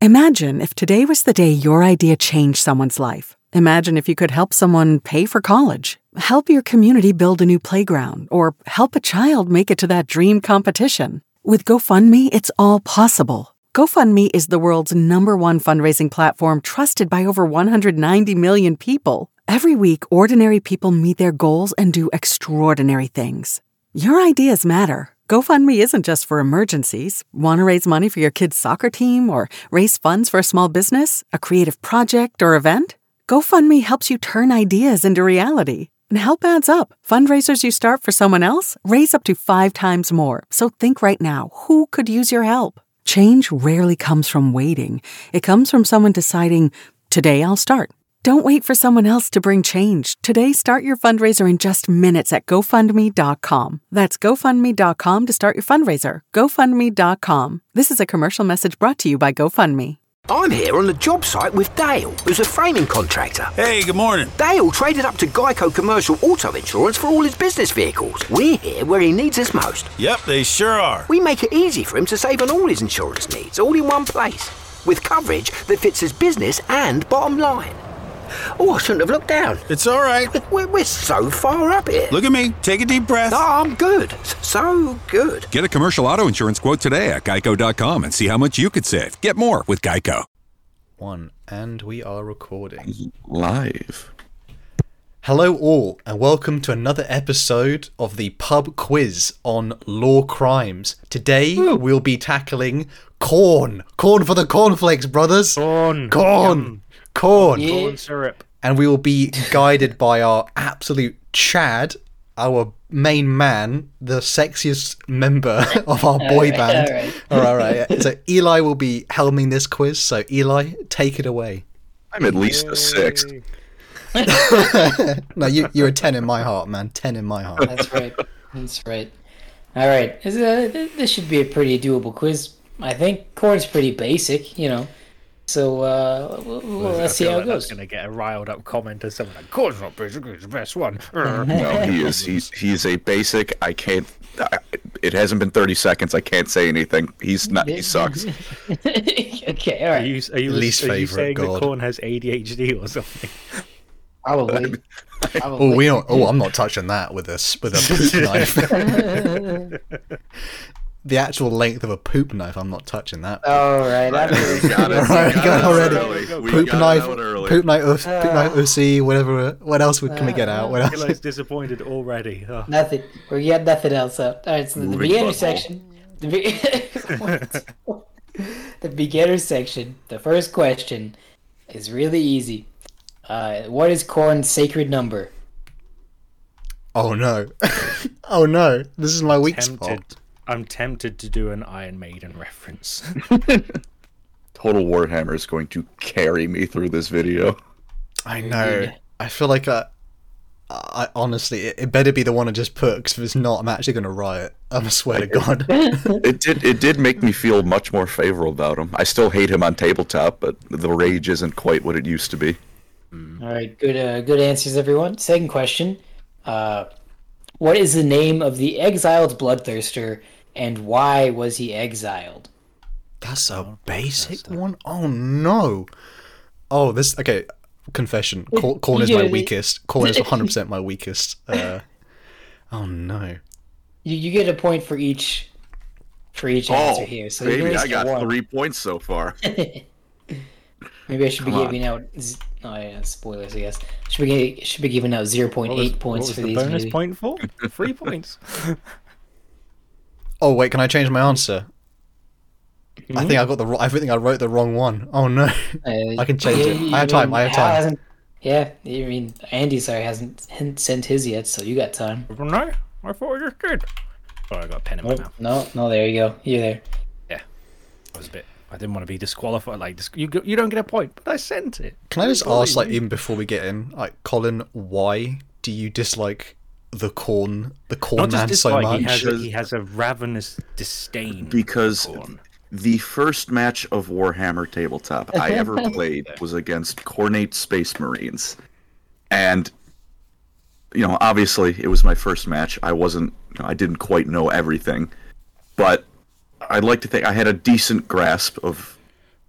Imagine if today was the day your idea changed someone's life. Imagine if you could help someone pay for college, help your community build a new playground, or help a child make it to that dream competition. With GoFundMe, it's all possible. GoFundMe is the world's #1 fundraising platform trusted by over 190 million people. Every week, ordinary people meet their goals and do extraordinary things. Your ideas matter. GoFundMe isn't just for emergencies. Want to raise money for your kid's soccer team or raise funds for a small business, a creative project, or event? GoFundMe helps you turn ideas into reality. And help adds up. Fundraisers you start for someone else raise up to 5 times more. So think right now, who could use your help? Change rarely comes from waiting. It comes from someone deciding, today I'll start. Don't wait for someone else to bring change. Today, start your fundraiser in just minutes at GoFundMe.com. That's GoFundMe.com to start your fundraiser. GoFundMe.com. This is a commercial message brought to you by GoFundMe. I'm here on the job site with Dale, who's a framing contractor. Hey, good morning. Dale traded up to Geico Commercial Auto Insurance for all his business vehicles. We're here where he needs us most. Yep, they sure are. We make it easy for him to save on all his insurance needs, all in one place, with coverage that fits his business and bottom line. Oh, I shouldn't have looked down. It's all right. We're so far up here. Look at me. Take a deep breath. Oh, I'm good. So good. Get a commercial auto insurance quote today at geico.com and see how much you could save. Get more with Geico. And we are recording. Live. Hello all, and welcome to another episode of the pub quiz on law crimes. Today we'll be tackling corn. Corn for the cornflakes, brothers. Corn. Corn syrup. And we will be guided by our absolute Chad, our main man, the sexiest member of our boy band. All right. So Eli will be helming this quiz. So Eli, take it away. I'm at least a 6. No, you're a 10 in my heart, man. 10 in my heart. That's right. All right. This should be a pretty doable quiz. I think corn's pretty basic, you know. So let's see how it goes. I'm going to get a riled up comment or something like, corn's not basic, it's the best one. No, he is. He's a basic. I can't. It hasn't been 30 seconds. I can't say anything. He's not. He sucks. Okay, all right. Are you Least saying favorite that corn has ADHD or something? Probably. I'm not touching that with a poop knife. The actual length of a poop knife, I'm not touching that. All right. We got it already. Poop knife, Uzi, whatever. What else can we get out? What else? Eli's disappointed already. Oh. Nothing. We got nothing else up. All right, so the beginner section. The beginner section. The first question is really easy. What is corn's sacred number? Oh no! Oh no! This is my weak spot. I'm tempted to do an Iron Maiden reference. Total Warhammer is going to carry me through this video. I know. I feel like I honestly, it better be the one I just put, because if it's not, I'm actually going to riot. I swear to God. It did make me feel much more favorable about him. I still hate him on tabletop, but the rage isn't quite what it used to be. All right, good answers, everyone. Second question. What is the name of the exiled bloodthirster, and why was he exiled? That's a basic one? Oh no. Oh, okay. Confession. Corn is my weakest. Corn is 100% my weakest. Oh no. You get a point for each answer here. So baby, I got 3 points so far. Maybe I should be giving out. Oh yeah, spoilers. I guess should be giving out 0.8 points for these. What was the bonus point for? 3 points. Oh wait, can I change my answer? Mm-hmm. I think I wrote the wrong one. Oh no, I can change it. I have time. Yeah, I mean Andy hasn't sent his yet, so you got time. No, I thought I just did. Oh, I got a pen in my mouth. No, there you go. You're there. Yeah, I didn't want to be disqualified. Like this, you don't get a point, but I sent it. Can I just ask, like, even before we get in, like, Colin, why do you dislike the corn man so much? He has a ravenous disdain. Because for corn. The first match of Warhammer Tabletop I ever played was against Cornate Space Marines, and obviously it was my first match. I didn't quite know everything, but I'd like to think I had a decent grasp of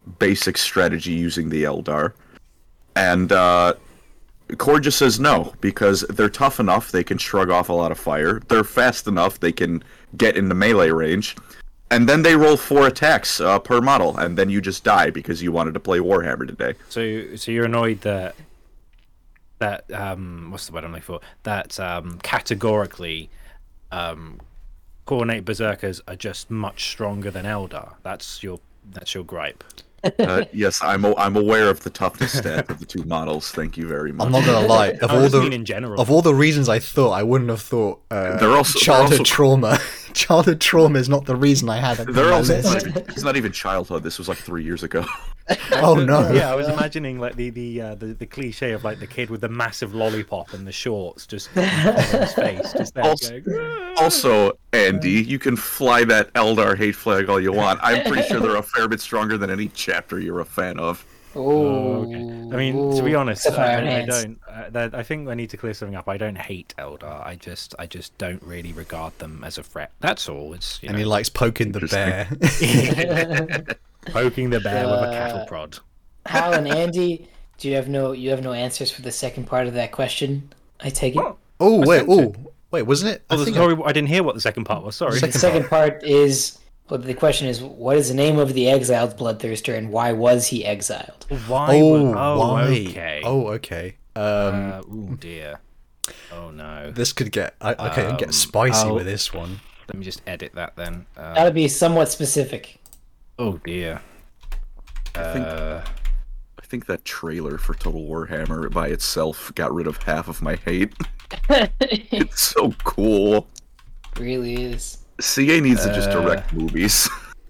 basic strategy using the Eldar. And Cord just says no, because they're tough enough, they can shrug off a lot of fire. They're fast enough, they can get into melee range. And then they roll 4 attacks per model, and then you just die because you wanted to play Warhammer today. So you're annoyed that what's the word I'm looking for? That categorically, coordinate berserkers are just much stronger than Eldar. That's your gripe. Yes, I'm aware of the toughness stat of the 2 models. Thank you very much. I'm not gonna lie. Of all the reasons I thought, I wouldn't have thought childhood trauma. Childhood trauma is not the reason I had it. It's not even childhood. This was like 3 years ago. Oh no! Yeah, I was imagining like the cliche of like the kid with the massive lollipop and the shorts just on his face, just there going. Also, Andy, you can fly that Eldar hate flag all you want. I'm pretty sure they're a fair bit stronger than any chapter you're a fan of. Oh, okay. I mean, to be honest, I don't. I think I need to clear something up. I don't hate Eldar. I just don't really regard them as a threat. That's all. It's he likes poking the bear. Poking the bear with a cattle prod. Hal and Andy, do you have no answers for the second part of that question? I take it. Wait, wasn't it? I didn't hear what the second part was. Sorry. The second part is. Well, the question is, what is the name of the exiled Bloodthirster, and why was he exiled? Why? Okay. Oh, okay. Oh dear. Oh no. This could get get spicy with this one. Let me just edit that then. Gotta be somewhat specific. Oh dear. I think that trailer for Total Warhammer by itself got rid of half of my hate. It's so cool. It really is. CA needs to just direct movies.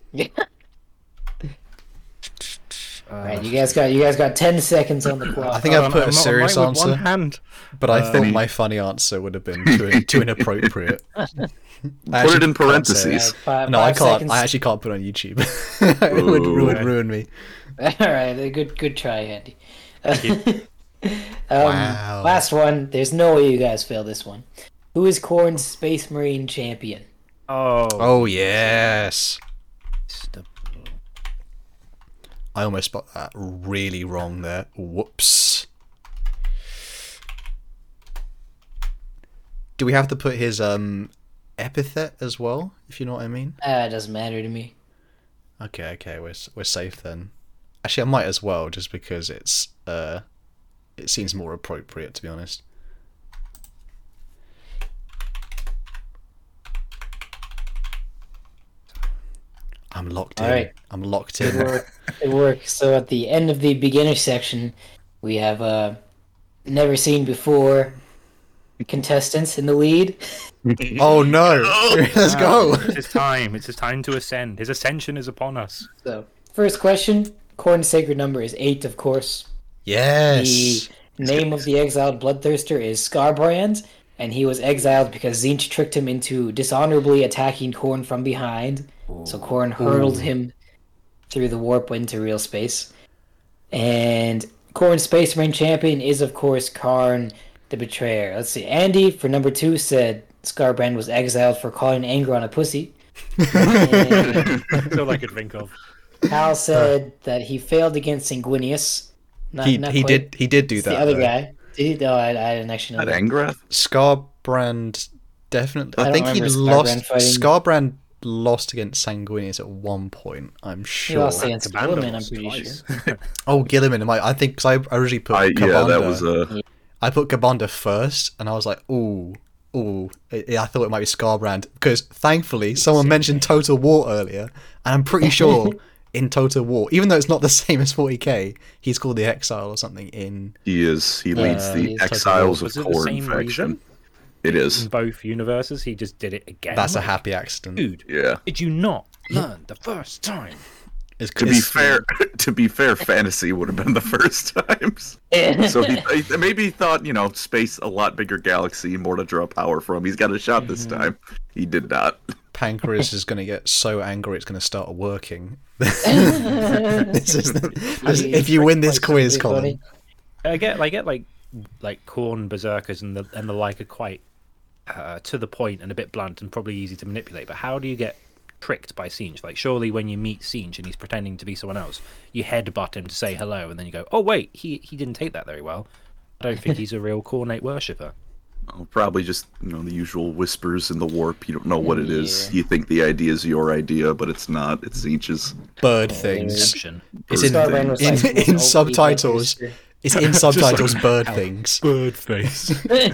Right, you guys got 10 seconds on the clock. I think I put a serious answer, but I thought my funny answer would have been too inappropriate. Put it in parentheses. No, I can't. I actually can't put it on YouTube. It would ruin me. All right, good try, Andy. Thank you. Wow. Last one. There's no way you guys fail this one. Who is Khorne's Space Marine champion? Oh yes. I almost got that really wrong there. Whoops. Do we have to put his epithet as well, if you know what I mean? It doesn't matter to me. Okay, we're safe then. Actually, I might as well, just because it seems more appropriate, to be honest. I'm locked in. All right. I'm locked in. It works. So at the end of the beginner section, we have never seen before contestants in the lead. Oh no! Let's go. It's his time to ascend. His ascension is upon us. So first question: Khorne's sacred number is 8, of course. Yes. The name of the exiled Bloodthirster is Skarbrand, and he was exiled because Tzeentch tricked him into dishonorably attacking Khorne from behind. So Khorne hurled him through the warp into real space. And Khorne's Space Marine champion is, of course, Karn the Betrayer. Let's see. Andy, for number 2, said Skarbrand was exiled for calling Angron a pussy. That's all I could think of. Hal said that he failed against Sanguinius. He did do that. The other guy. Did he? No, I didn't actually know that. Angrath? Skarbrand definitely. I think he lost. Skarbrand lost against Sanguinius at one point. I'm sure. He lost against Gilliman, I'm pretty sure. Oh, Gilliman. I think because I originally put Kabanda. Yeah, that was I put Kabanda first, and I was like, ooh. I thought it might be Skarbrand because thankfully someone mentioned Total War earlier, and I'm pretty sure in Total War, even though it's not the same as 40k, he's called the Exile or something in. He is. He leads the Exiles of Khorne faction. It is. In both universes, he just did it again. That's a happy accident. Dude, yeah. Did you not learn the first time? To be fair, fantasy would have been the first times. So he maybe thought, space, a lot bigger galaxy, more to draw power from. He's got a shot this time. He did not. Pancreas is going to get so angry it's going to start working. If you win this quiz, Colin. I get like Khorne berserkers and the like are quite to the point and a bit blunt and probably easy to manipulate. But how do you get tricked by Singe. Like, surely when you meet Singe and he's pretending to be someone else, you headbutt him to say hello, and then you go, oh wait, he didn't take that very well. I don't think he's a real Khornate worshipper. Well, probably just, the usual whispers in the warp. You don't know what it is. You think the idea is your idea, but it's not. It's Singe's. Bird things. It's in Like, subtitles. It's in subtitles. Bird things. Bird face.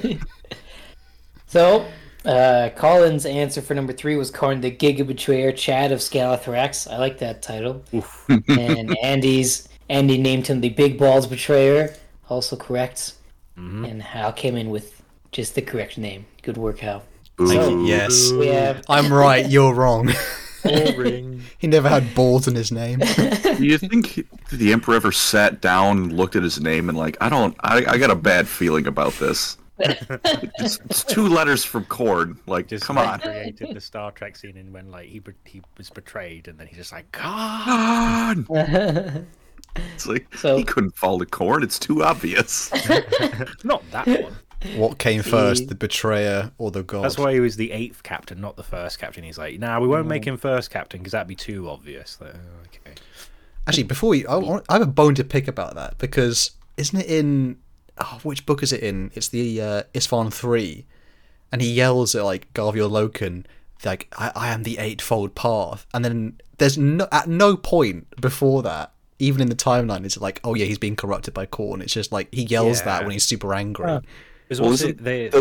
So, Colin's answer for number 3 was Khorne the Giga Betrayer, Chad of Scalathrax. I like that title. And Andy named him the Big Balls Betrayer. Also correct. And Hal came in with just the correct name. Good work, Hal. So, yes. I'm right, you're wrong. He never had balls in his name. Do you think the Emperor ever sat down, looked at his name, and like, I got a bad feeling about this. It's 2 letters from Khorne. Like, Just come on. created the Star Trek scene in when like he was betrayed, and then he's just like, God. It's like, he couldn't fall to Khorne. It's too obvious. Not that one. What came first, the betrayer or the god? That's why he was the 8th captain, not the 1st captain. He's like, nah, we won't make him 1st captain because that'd be too obvious. Like, okay. Actually, before I have a bone to pick about that, because isn't it in... Oh, which book is it in? It's the Isfahan 3, and he yells at like Garvior Loken, like, I am the Eightfold Path, and then there's at no point before that, even in the timeline, is it like, oh yeah, he's being corrupted by Khorne. It's just like he yells that when he's super angry. Sorry.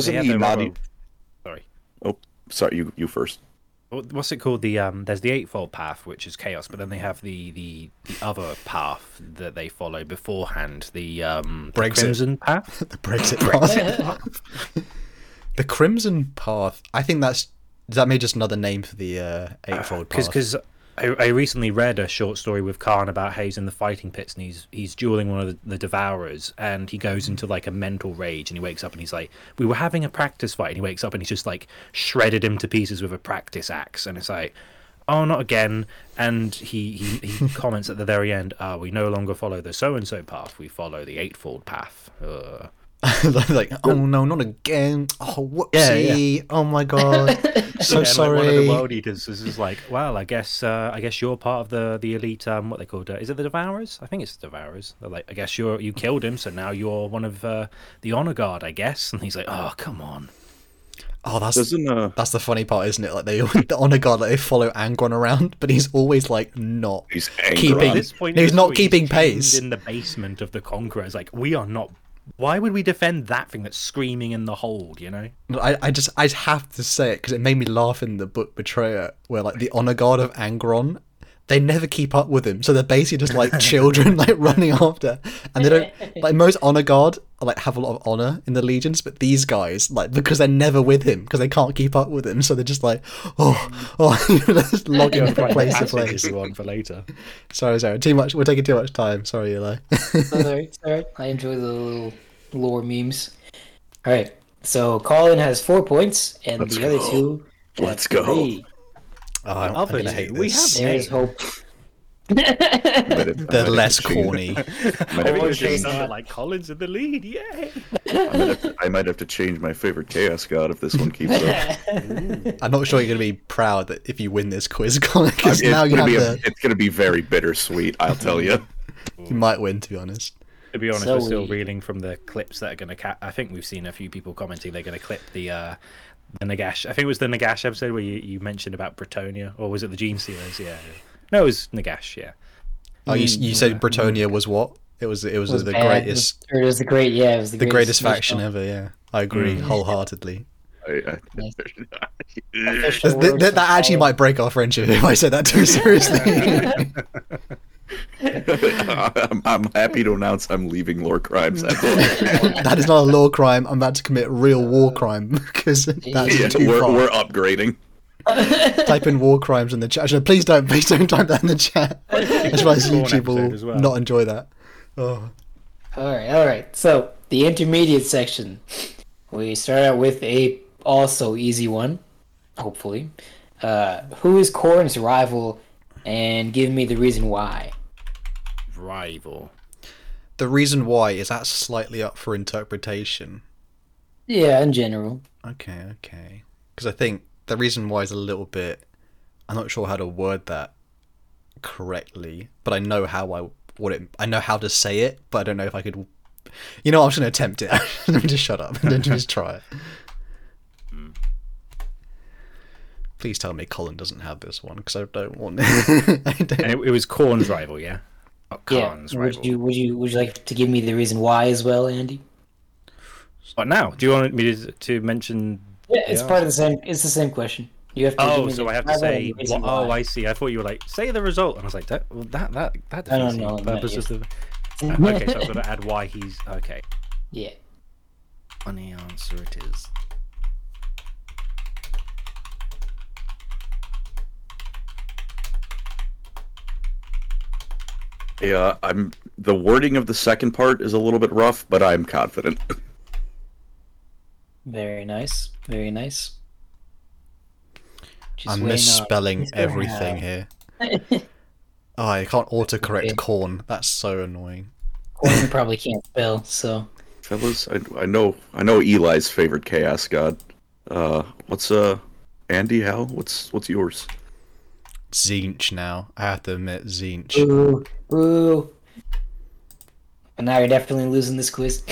Oh, sorry, you first. What's it called? There's the Eightfold Path, which is chaos, but then they have the other path that they follow beforehand, the Crimson Path. The Brexit path. The Crimson Path. I think is that maybe just another name for the Eightfold Path? Because I recently read a short story with Khan about how he's in the fighting pits and he's dueling one of the Devourers, and he goes into like a mental rage, and he wakes up and he's like, we were having a practice fight, and he wakes up and he's just like shredded him to pieces with a practice axe, and it's like, oh, not again. And he comments at the very end, we no longer follow the so-and-so path, we follow the Eightfold Path. Like, oh no, not again. Oh, whoopsie. Yeah. Oh my god. So sorry. Like one of the World Eaters is like, well, I guess you're part of the elite, what they called, is it the Devourers? I think it's the Devourers. They're like, I guess you killed him, so now you're one of the Honor Guard, I guess. And he's like, oh, come on. Oh, that's the funny part, isn't it? Like the Honor Guard, like they follow Angron around, but he's always like not keeping. He's not keeping pace in the basement of the Conqueror. Like, we are not. Why would we defend that thing that's screaming in the hold, you know? I have to say it because it made me laugh in the book Betrayer, where like the Honor Guard of Angron, they never keep up with him, so they're basically just like children like running after, and they don't like most Honor Guard like have a lot of honor in the legions, but these guys like because they're never with him because they can't keep up with him, so they're just like just logging from place to place. One for later. Sorry, too much. We're taking too much time. Sorry, Eli. Sorry. I enjoy the little lore memes. All right, so Colin has 4 points, and the other 2. Let's go. 3. Oh, I'm gonna hate this. There's hope. They're less corny. Like Colin's in the lead, yay! I might have to change my favorite Chaos God if this one keeps up. I'm not sure you're going to be proud that if you win this quiz, Colin, because now it's going to be very bittersweet, I'll tell you. You might win, to be honest. To be honest, we're still reeling from the clips that are going to... I think we've seen a few people commenting they're going to clip the Nagash. I think it was the Nagash episode where you mentioned about Bretonnia, or was it the Gene Stealers? Yeah. No, it was Nagash. Yeah. Oh, you said Bretonnia was what? It was the greatest. It was the great. Yeah, it was the greatest faction ever. Yeah, I agree wholeheartedly. That actually might break our friendship if I said that too seriously. I'm happy to announce I'm leaving Lore Crimes. That is not a law crime. I'm about to commit real war crime because that's too far. We're upgrading. Type in war crimes in the chat. Actually, please don't type that in the chat. Otherwise YouTube will not enjoy that. Oh. All right. So the intermediate section, we start out with a also easy one, hopefully. Who is Khorne's rival, and give me the reason why. Rival. The reason why is that slightly up for interpretation. Yeah, in general. Okay. Because I think the reason why is a little bit I'm not sure how to word that correctly, but I know I know how to say it, but I don't know if I could. You know, I'm just gonna attempt it. Let me just shut up and then just try it. Please tell me Colin doesn't have this one, because I don't want. And it was Korn's rival, yeah. Not Khan's rival. Would you like to give me the reason why as well, Andy? What now? Do you want me to mention? Yeah, it's part of the same. It's the same question. You have to. Oh, so I have to say. I see. I thought you were like, say the result, and I was like, that defeats the purpose of the. Okay, so I've got to add why he's okay. Yeah. Funny answer it is. Yeah, the wording of the second part is a little bit rough, but I'm confident. Very nice. Very nice. I'm misspelling everything here. Oh, I can't autocorrect Korn. That's so annoying. Korn probably can't spell, so. Fellas, I know Eli's favorite Chaos God. What's Andy? Hal? What's yours? Tzeentch now. I have to admit, Tzeentch. Ooh. And now you're definitely losing this quiz.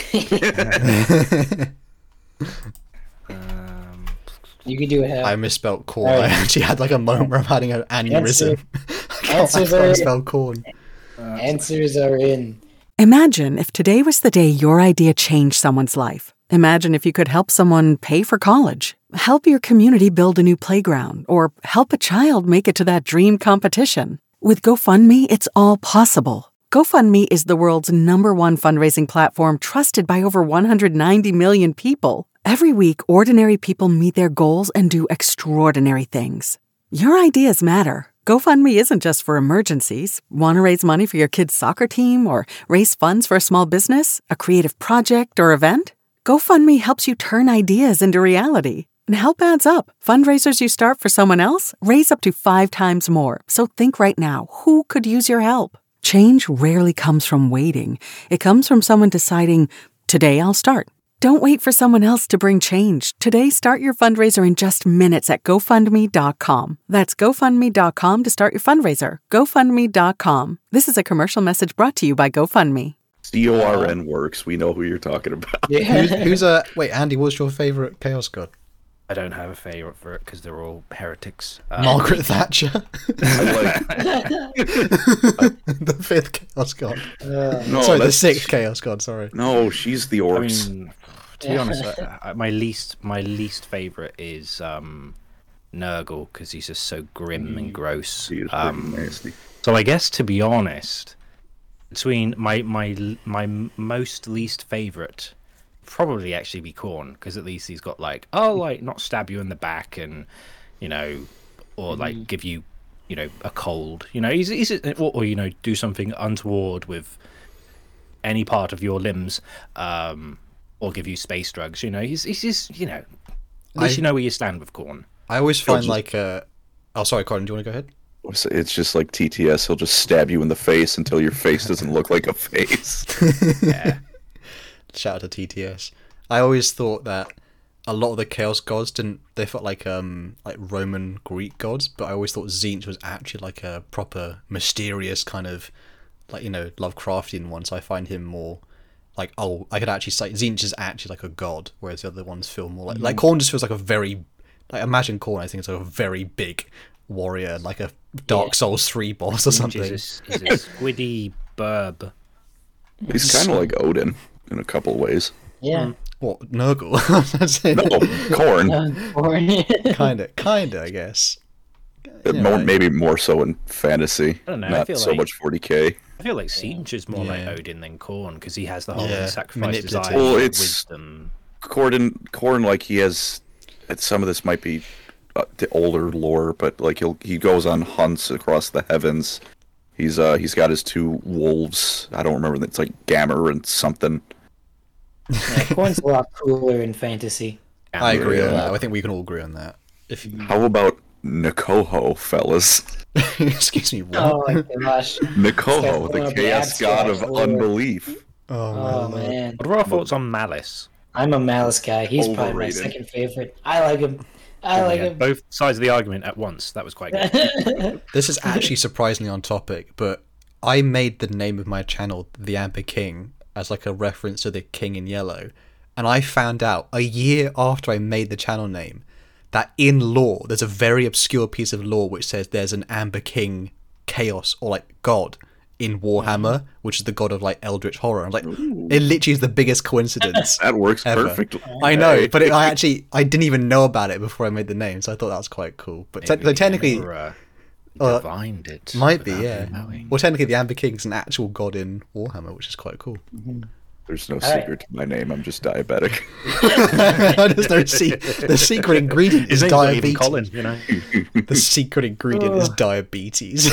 You can do it. I misspelled Korn. Right. I actually had like a moment where I'm having an aneurysm. Answers are spell Korn. Answers are in. Imagine if today was the day your idea changed someone's life. Imagine if you could help someone pay for college, help your community build a new playground, or help a child make it to that dream competition. With GoFundMe, it's all possible. GoFundMe is the world's #1 fundraising platform trusted by over 190 million people. Every week, ordinary people meet their goals and do extraordinary things. Your ideas matter. GoFundMe isn't just for emergencies. Want to raise money for your kid's soccer team or raise funds for a small business, a creative project, or event? GoFundMe helps you turn ideas into reality. And help adds up. Fundraisers you start for someone else raise up to 5 times more. So think right now, who could use your help? Change rarely comes from waiting. It comes from someone deciding, today I'll start. Don't wait for someone else to bring change. Today, start your fundraiser in just minutes at GoFundMe.com. That's GoFundMe.com to start your fundraiser. GoFundMe.com. This is a commercial message brought to you by GoFundMe. CORN works. We know who you're talking about. Yeah. Wait, Andy, what's your favourite Chaos God? I don't have a favourite for it because they're all heretics. Margaret Thatcher. The 5th Chaos God. No, sorry, the 6th Chaos God. Sorry. No, she's the orcs. I mean, to be honest, my least favourite is Nurgle because he's just so grim and gross. He is pretty nasty. So I guess, to be honest, between my most least favourite, probably actually be Korn, because at least he's got not stab you in the back and or give you a cold, he's or do something untoward with any part of your limbs, or give you space drugs. He's just at least you know where you stand with Korn. I always find oh, sorry, Colin, do you want to go ahead? It's just like TTS. He'll just stab you in the face until your face doesn't look like a face. Yeah. Shout out to TTS. I always thought that a lot of the Chaos Gods they felt like Roman Greek gods, but I always thought Tzeentch was actually like a proper mysterious kind of Lovecraftian one. So I find him more like, I could actually say Tzeentch is actually like a god, whereas the other ones feel more like Korn just feels like a very imagine Korn. I think it's like a very big warrior, like a Dark Souls 3 boss or something. He's a squiddy burb. He's kind of like Odin in a couple of ways. Yeah. What, Nurgle? No, Korn. Kinda, I guess. Maybe more so in fantasy. I don't know. Not so much 40k. I feel like Tzeentch is more like Odin than Korn because he has the whole sacrifice desire, wisdom. Korn, like he has. Some of this might be the older lore, but like he goes on hunts across the heavens. He's got his 2 wolves. I don't remember. It's like Gammer and something. Yeah, Korn's a lot cooler in fantasy. I agree on that. I think we can all agree on that. How about Nikoho, fellas? Excuse me, what? Oh my gosh. Nikoho, the chaos god of unbelief. Oh man. What are our thoughts on Malice? I'm a Malice guy. He's probably my Overrated. second favorite. I like him. I like We had him. both sides of the argument at once. That was quite good. This is actually surprisingly on topic, but I made the name of my channel The Amber King as like a reference to the King in Yellow, and I found out a year after I made the channel name that in lore there's a very obscure piece of lore which says there's an Amber King chaos or like god in Warhammer, which is the god of like eldritch horror. I'm like, it literally is the biggest coincidence. That works ever. perfectly. I know, but I didn't even know about it before I made the name, so I thought that was quite cool. But so technically, divined it. might be, without yeah. you knowing. Well, technically, the Amber King's an actual god in Warhammer, which is quite cool. There's no secret to my name. I'm just diabetic. The secret ingredient is His name's not even diabetes. Colin, you know. The secret ingredient is diabetes.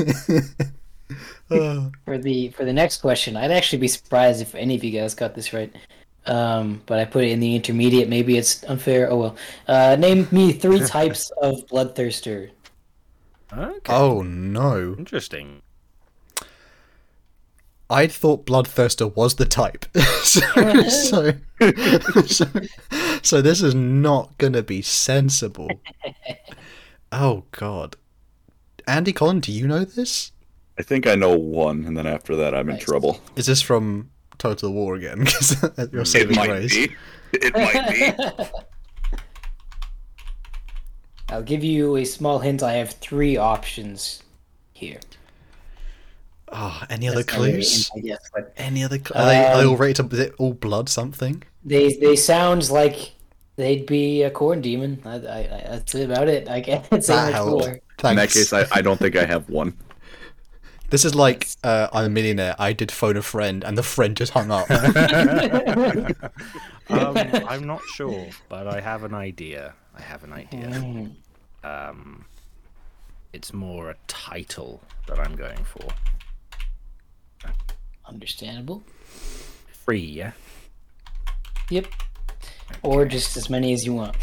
For the next question, I'd actually be surprised if any of you guys got this right. But I put it in the intermediate. Maybe it's unfair. Oh well. Name me 3 types of bloodthirster. Okay. Oh no! Interesting. I'd thought Bloodthirster was the type, so this is not gonna be sensible. Oh god, Andy, Colin, do you know this? I think I know one, and then after that, I'm in trouble. Is this from Total War again? Because you're It saving might grace. be. It might be. I'll give you a small hint. I have 3 options here. Oh, any other That's not really a clues? hint, I guess, but Any other? Are they all rated? Is it all blood something? they sound like they'd be a corn demon. That's about it. I can't say That much helped. more. In that Thanks. case, I don't think I have one. This is like I'm a Millionaire. I did phone a friend, and the friend just hung up. I'm not sure, but I have an idea. It's more a title that I'm going for. Understandable. 3, yeah? Yep. Or just as many as you want.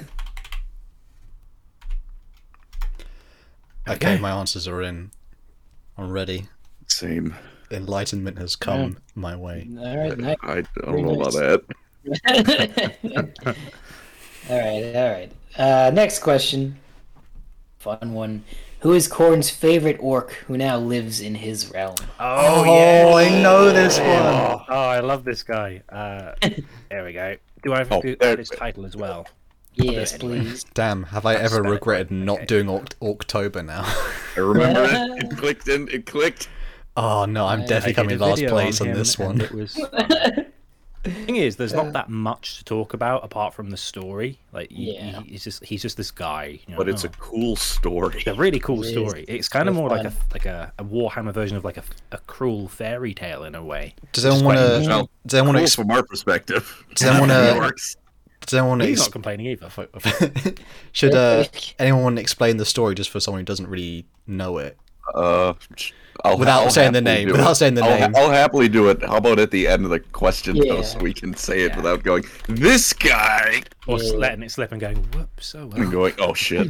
Okay, my answers are in. I'm ready. Same. Enlightenment has come my way. All right, nice. I Very don't know nice. about that. All right. Next question. Fun one. Who is Korn's favorite orc who now lives in his realm? Oh, I know this one. Oh, I love this guy. There we go. Do I have to there- add his title as well? Yes, Anyway. please. Damn, have I ever spell it regretted right. not Okay. doing October now? I remember it. It clicked in. It clicked. Oh no, I'm definitely coming last place on this one. It was. The thing is, there's not that much to talk about apart from the story. Like, Yeah. he's just this guy. You know? But it's a cool story. It's a really cool It is. story. It's kind of So more fun. like a Warhammer version of like a cruel fairy tale in a way. Does anyone want to? Well, Does anyone cool want from our perspective. Does anyone It wanna? works. Does anyone He's want not complaining either. to? Should anyone want to explain the story just for someone who doesn't really know it? Without saying the happily name, do without it. saying the name. I'll happily do it. How about at the end of the question, though, Yeah. so we can say it without going, this guy! Or letting it slip and going, whoops, oh And well. going, oh shit.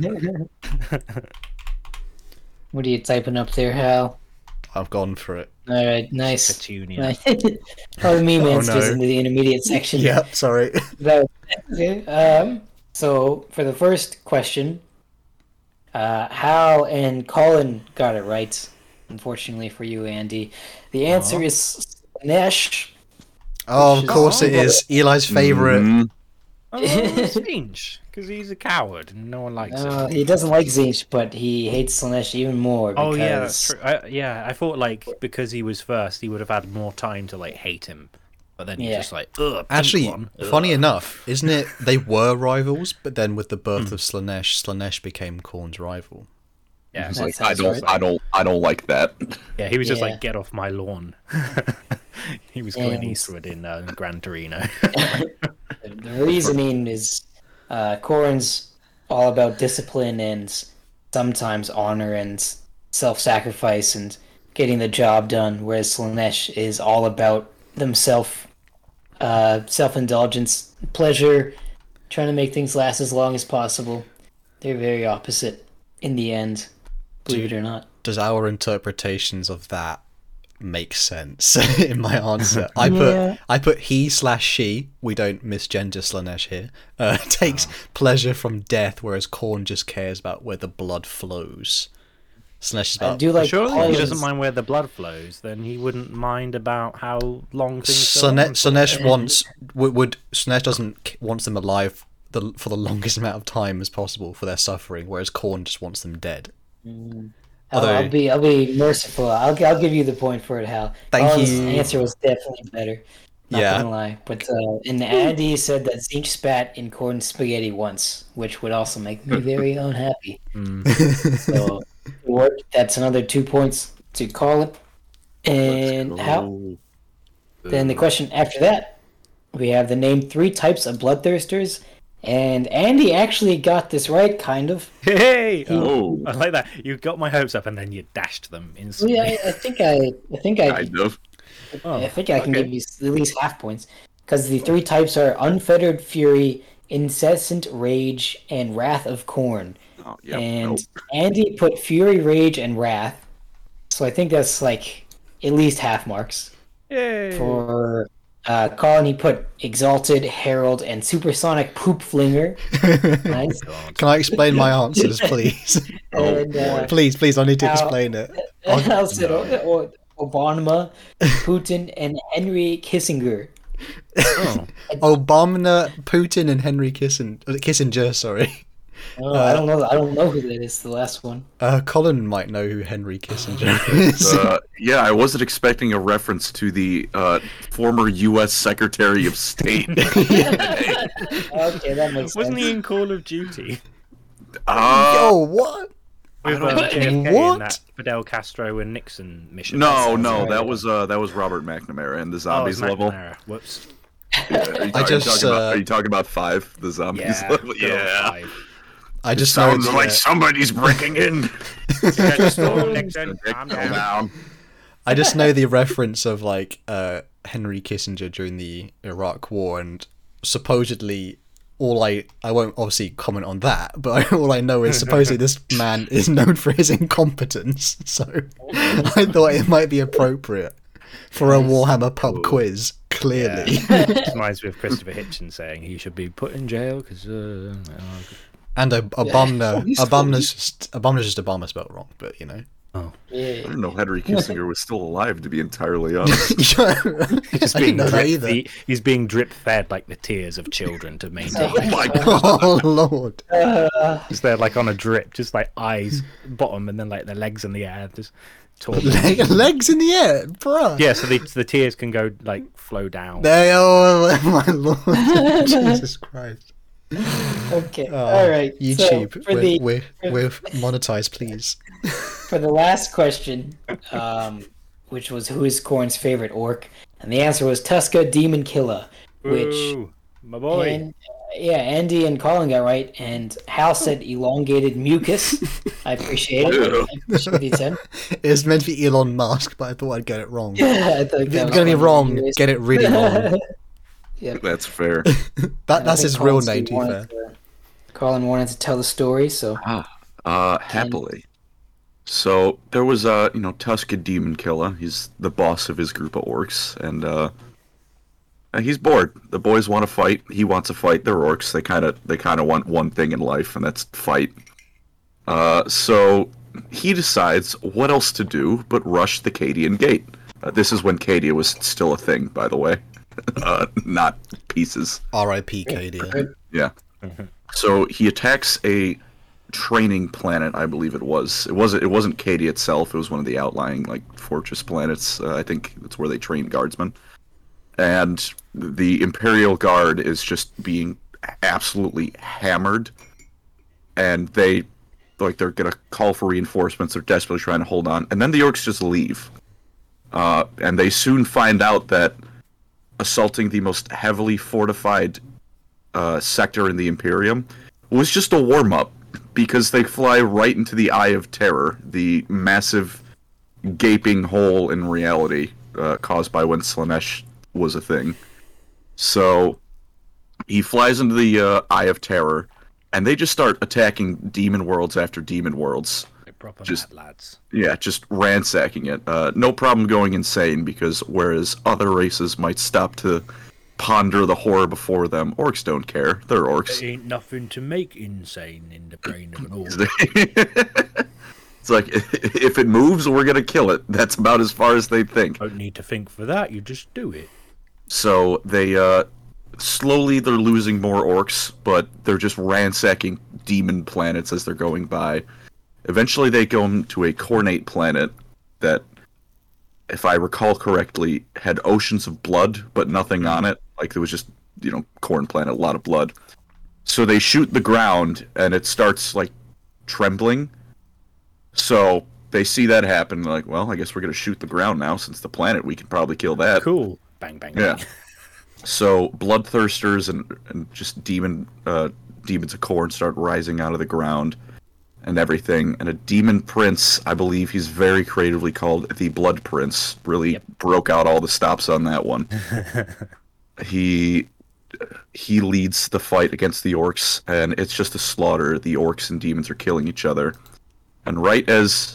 What are you typing up there, Hal? I've gone for it. All right, nice. Petunia. Nice. Probably me, man. no. Goes into the intermediate section. Yep, sorry. Okay. So for the first question, Hal and Colin got it right. Unfortunately for you, Andy, the answer is Slanesh. Oh, of course it is. Eli's favorite. Mhm. Oh, Zinch, because he's a coward and no one likes him. He doesn't like Zinch, but he hates Slanesh even more. Because... Oh yeah, that's true. I thought like because he was first, he would have had more time to like hate him, but then he's Yeah. just like, ugh. Actually, pink one. funny Ugh." enough, isn't it? They were rivals, but then with the birth of Slanesh became Khorne's rival. Yeah, He's That like, sounds I don't like that. yeah, he was just Yeah. like, get off my lawn. He was Clint Eastwood in Gran Torino. The reasoning is Corrin's all about discipline and sometimes honor and self-sacrifice and getting the job done, whereas Slanesh is all about self-indulgence, pleasure, trying to make things last as long as possible. They're very opposite in the end, believe it or not. Does our interpretations of that makes sense in my answer. I put he/she. We don't misgender Slaanesh here. Takes pleasure from death, whereas Khorne just cares about where the blood flows. Slaanesh is about. I do like Surely Colin's- he doesn't mind where the blood flows. Then he wouldn't mind about how long things go on. Slaanesh Slaanesh doesn't wants them alive for the longest amount of time as possible for their suffering, whereas Khorne just wants them dead. I'll be merciful. I'll give you the point for it, Hal. Thank Colin's you. answer was definitely better. Not Yeah. gonna lie. But and Andy said that Zinch spat in Khorne's spaghetti once, which would also make me very unhappy. So it worked. That's another 2 points to Colin. And Hal. Then the question after that, we have the name 3 types of bloodthirsters. And Andy actually got this right, kind of. Hey! Oh. I like that. You got my hopes up and then you dashed them instantly. Yeah, I think I Kind of. I think I can give you at least half points, because the 3 types are Unfettered Fury, Incessant Rage, and Wrath of Khorne. Oh, yep, And nope. Andy put Fury, Rage, and Wrath, so I think that's like at least half marks. Yay! For Colin, he put Exalted, Herald, and Supersonic Poop Flinger. Nice. Can I explain my answers, please? And please, I need to Al- explain it. I said Obama, Putin, and Henry Kissinger. Oh. Obama, Putin, and Henry Kissinger. Sorry. I don't know. I don't know who that is. The last one. Colin might know who Henry Kissinger is. Yeah, I wasn't expecting a reference to the former U.S. Secretary of State. Okay, that makes Wasn't sense. he in Call of Duty? Yo, what? With JFK in What? that Fidel Castro and Nixon mission. No, right. that was Robert McNamara and the Oh, it's zombies level. McNamara. Whoops. Are you talking about 5, the zombies Yeah. level? good old Yeah. five. I just know Sounds like somebody's breaking in. Yeah, just storm Nixon. Calm down. Down. I just know the reference of like Henry Kissinger during the Iraq War, and supposedly I won't obviously comment on that, but all I know is supposedly this man is known for his incompetence, so I thought it might be appropriate for a Warhammer pub quiz. Clearly, Reminds me of Christopher Hitchens saying he should be put in jail because. and Obama's just Obama spelled wrong, but you know. I didn't know Henry Kissinger was still alive, to be entirely honest. He's I didn't know that either. He's being drip fed like the tears of children to maintain. Oh my god. Oh lord! Just there like on a drip, just like eyes bottom and then like the legs in the air, just talking. Legs in the air, bruh. Yeah, so the tears can go like flow down. My lord, Jesus Christ! Okay. Oh, All right. YouTube, So for we're monetized, please. for the last question, which was who is Khorne's favorite orc, and the answer was Tuska Demon Killer, which Ooh, my boy. and, Andy and Colin got right, and Hal said elongated mucus. I appreciate it. I appreciate the attempt. It was meant to be Elon Musk, but I thought I'd get it wrong. I thought If that it's was gonna be funny. wrong, Anyways. get it really wrong. That's fair. That's I think his real Colin name, to be fair. wanted Colin wanted to tell the story, so Happily. So there was Tuska Demon Killer. He's the boss of his group of orcs, and he's bored. The boys want to fight. He wants to fight. They're orcs. They kind of want one thing in life, and that's fight. So he decides what else to do but rush the Cadian Gate. This is when Cadia was still a thing, by the way, not pieces. R.I.P. Cadia. Yeah. So he attacks a training planet, I believe it was. It wasn't Cadia itself. It was one of the outlying fortress planets. I think that's where they train guardsmen. And the Imperial Guard is just being absolutely hammered. And they're gonna call for reinforcements. They're desperately trying to hold on. And then the orcs just leave. And they soon find out that assaulting the most heavily fortified sector in the Imperium was just a warm-up, because they fly right into the Eye of Terror, the massive gaping hole in reality caused by when Slaanesh was a thing. So he flies into the Eye of Terror, and they just start attacking demon worlds after demon worlds. proper just mad lads. Yeah, just ransacking it. No problem going insane, because whereas other races might stop to ponder the horror before them, orcs don't care. They're orcs. There ain't nothing to make insane in the brain of an orc. It's like, if it moves, we're gonna kill it. That's about as far as they think. Don't need to think for that. You just do it. So they slowly they're losing more orcs, but they're just ransacking demon planets as they're going by. Eventually, they go to a Khornate planet that, if I recall correctly, had oceans of blood, but nothing on it. Like, there was just, Khorne planet, a lot of blood. So they shoot the ground, and it starts, like, trembling. So they see that happen, like, well, I guess we're going to shoot the ground now, since the planet, we can probably kill that. Cool. Bang, bang, Yeah. bang. So bloodthirsters and just demons of Khorne start rising out of the ground and everything. And a demon prince, I believe he's very creatively called the Blood Prince, really broke out all the stops on that one. He leads the fight against the orcs, and it's just a slaughter. The orcs and demons are killing each other. And right as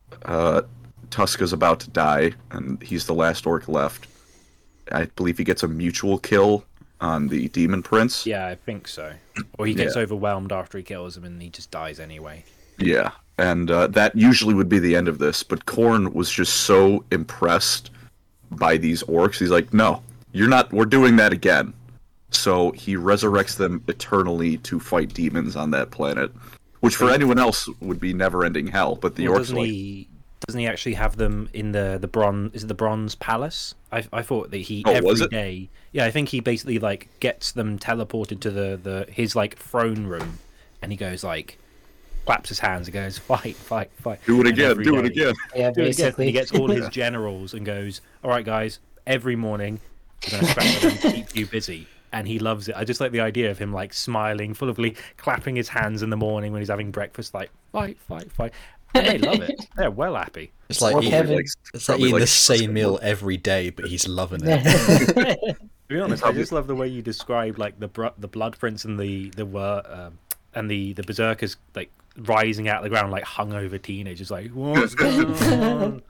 Tuska's about to die, and he's the last orc left, I believe he gets a mutual kill on the demon prince. Yeah, I think so. Or he gets overwhelmed after he kills him and he just dies anyway. Yeah, and that usually would be the end of this, but Khorne was just so impressed by these orcs. He's like, no, we're doing that again. So he resurrects them eternally to fight demons on that planet, which for anyone else would be never-ending hell, but the orcs Doesn't he actually have them in the bronze? Is it the Bronze Palace? I thought that he was it? day. Yeah, I think he basically like gets them teleported to his like throne room, and he goes like, claps his hands and goes, fight, fight, fight. Do it again, do it again. Yeah, Do it again. basically. He gets all his generals and goes, all right, guys, every morning we're going to scramble them to keep you busy. And he loves it. I just like the idea of him like smiling, fullly clapping his hands in the morning when he's having breakfast, like fight, fight, fight. And they love it. They're well happy. It's like eating the same meal every day, but he's loving it. To be honest, I just love the way you describe like the Blood Prince and the berserkers like rising out of the ground like hungover teenagers, like what's going on?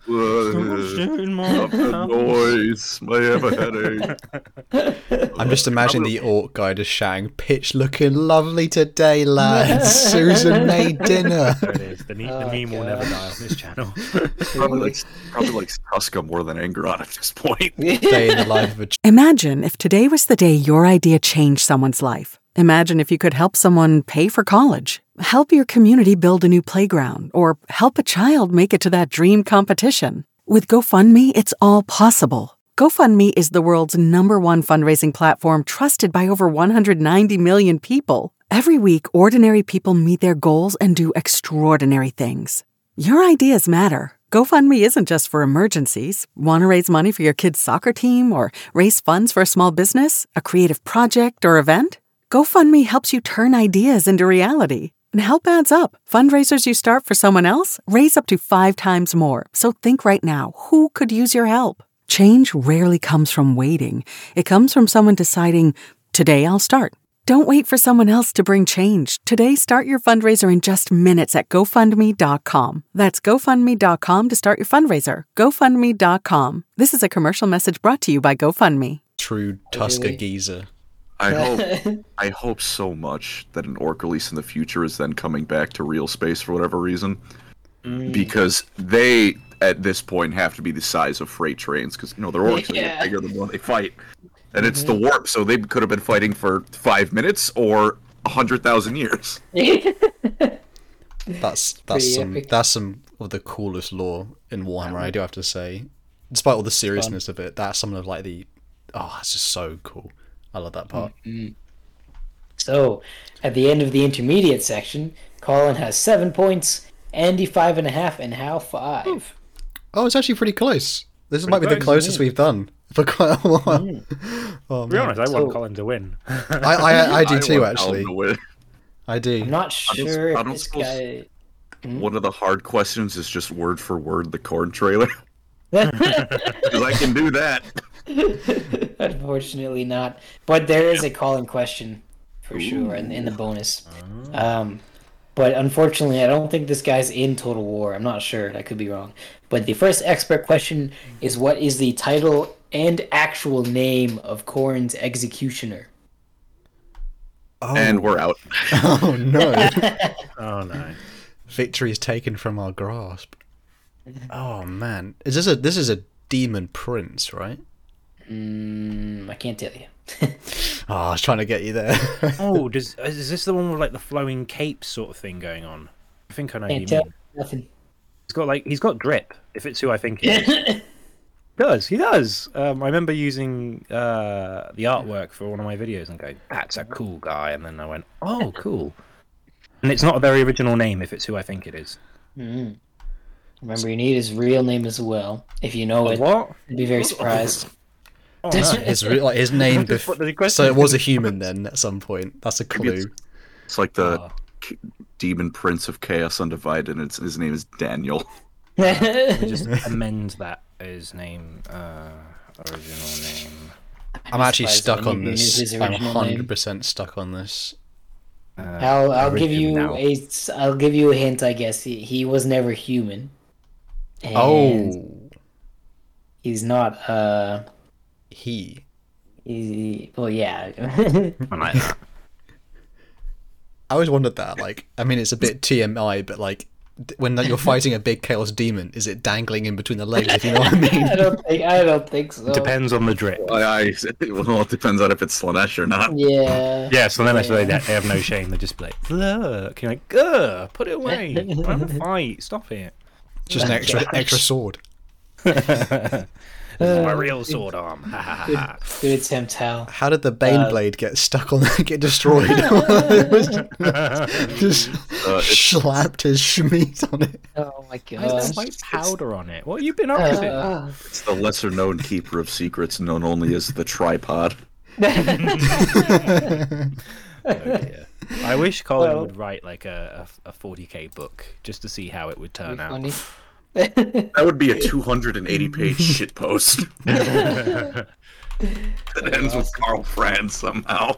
Stop the noise. I have a headache. I'm just imagining the orc guy just shouting, "Pitch looking lovely today, lads. Susan made dinner." There it is. The meme will never die on this channel. Probably likes Tuska more than Angron at this point. Day in the life of a Imagine if today was the day your idea changed someone's life. Imagine if you could help someone pay for college, help your community build a new playground, or help a child make it to that dream competition. With GoFundMe, it's all possible. GoFundMe is the world's #1 fundraising platform trusted by over 190 million people. Every week, ordinary people meet their goals and do extraordinary things. Your ideas matter. GoFundMe isn't just for emergencies. Want to raise money for your kid's soccer team or raise funds for a small business, a creative project, or event? GoFundMe helps you turn ideas into reality. And help adds up. Fundraisers you start for someone else raise up to 5 times more. So think right now, who could use your help? Change rarely comes from waiting. It comes from someone deciding, today I'll start. Don't wait for someone else to bring change. Today, start your fundraiser in just minutes at GoFundMe.com. That's GoFundMe.com to start your fundraiser. GoFundMe.com. This is a commercial message brought to you by GoFundMe. true Tuska geezer. I hope so much that an orc release in the future is then coming back to real space for whatever reason. Because they, at this point, have to be the size of freight trains, because, they're orcs, they get bigger the more they fight. And it's the warp, so they could have been fighting for 5 minutes or 100,000 years. That's some of the coolest lore in Warhammer, I do have to say. Despite all the seriousness of it, that's some of like it's just so cool. I love that part. So, at the end of the intermediate section, Colin has 7 points, Andy 5.5, and Hal 5. Oh, it's actually pretty close. This might be the closest we've done for quite a while. To be honest, I want Colin to win. I do too, actually. I do. I'm not sure if this guy... One of the hard questions is just word for word the Khorne trailer. Because I can do that. Unfortunately not. But there is a Colin question for sure in the bonus. But unfortunately, I don't think this guy's in Total War. I'm not sure. I could be wrong. But the first expert question is, what is the title and actual name of Korn's executioner? Oh. And we're out. Oh no! Oh no. Victory is taken from our grasp. Oh man, this is a demon prince, right? I can't tell you. Oh, I was trying to get you there. Oh, is this the one with like the flowing cape sort of thing going on? I think I know who you Can't tell mean. nothing. He's got drip. If it's who I think it is. He does. I remember using the artwork for one of my videos and going, "That's a cool guy," and then I went, "Oh, cool." And it's not a very original name if it's who I think it is. Remember, you need his real name as well. If you know it, What? I'd be very surprised. Oh, no. His name. What the question So it was a human then at some point. That's a clue. It's like the demon prince of chaos undivided, and his name is Daniel. Just amend that his name, original name. I'm actually stuck on anything is this. his I'm original name. 100% stuck on this. I'll give you now. I'll give you a hint. I guess he was never human. And Oh, he's not. Well, yeah. I like that. I always wondered that. Like, I mean, it's a bit TMI, but like, when you're fighting a big chaos demon, is it dangling in between the legs? If you know what I mean. I don't think so. Depends on the drip. Well, it depends on if it's Slanesh or not. Yeah. Yeah, so then they have no shame. They just be like, look, you're like, ugh, put it away. I'm gonna fight. Stop it. Just an extra sword. This is my real sword arm. Ha ha ha ha. Good attempt, Hal. How did the Bane blade get stuck on? Get destroyed? Just slapped his schmeat on it. Oh my There's gosh. like powder on it. What have you been up to? It's the lesser known keeper of secrets, known only as the tripod. Oh, dear. I wish Colin would write like a 40k book just to see how it would turn out. Funny. That would be a 280-page shitpost. That ends with Carl Franz somehow.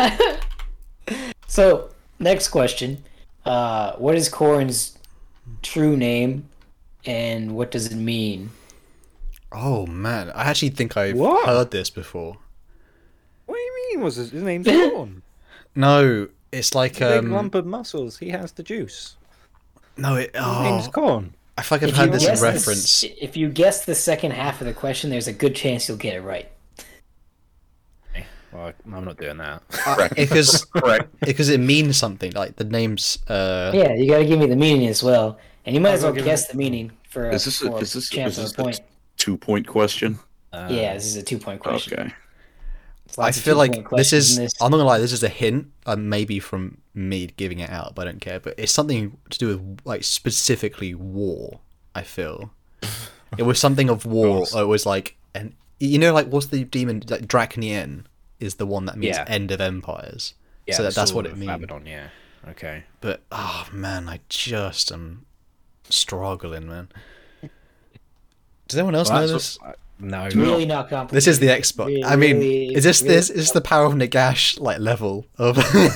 So, next question. What is Korn's true name, and what does it mean? Oh man, I actually think I've What? heard this before. What do you mean? Was his name's Corn? No, it's like Big lump of muscles. He has the juice. no, His name's Corn. I feel like I've If heard you this in guess reference. If you guess the second half of the question, there's a good chance you'll get it right. Well, I'm not doing that. Because Correct. because it means something. Like the name's. Yeah, you gotta give me the meaning as well, and you might as well give guess the meaning for Is this for a, a chance of a point. 2-point question? Yeah, this is a 2-point question. Okay. I Lots of feel like 2-point this questions is. in this. I'm not gonna lie. This is a hint, maybe from me giving it out, but I don't care. But it's something to do with like specifically war. I feel it was something of war. Or it was like, and you know, like what's the demon? Like Dracnien is the one that means Yeah. end of empires. Yeah, so that's what Sword it of means. Abaddon, yeah. Okay. But oh man, I just am struggling, man. Does anyone else know this? No. It's really not complicated. This is the expert. Really, I mean, really- is this really this is the power of Nagash like level of?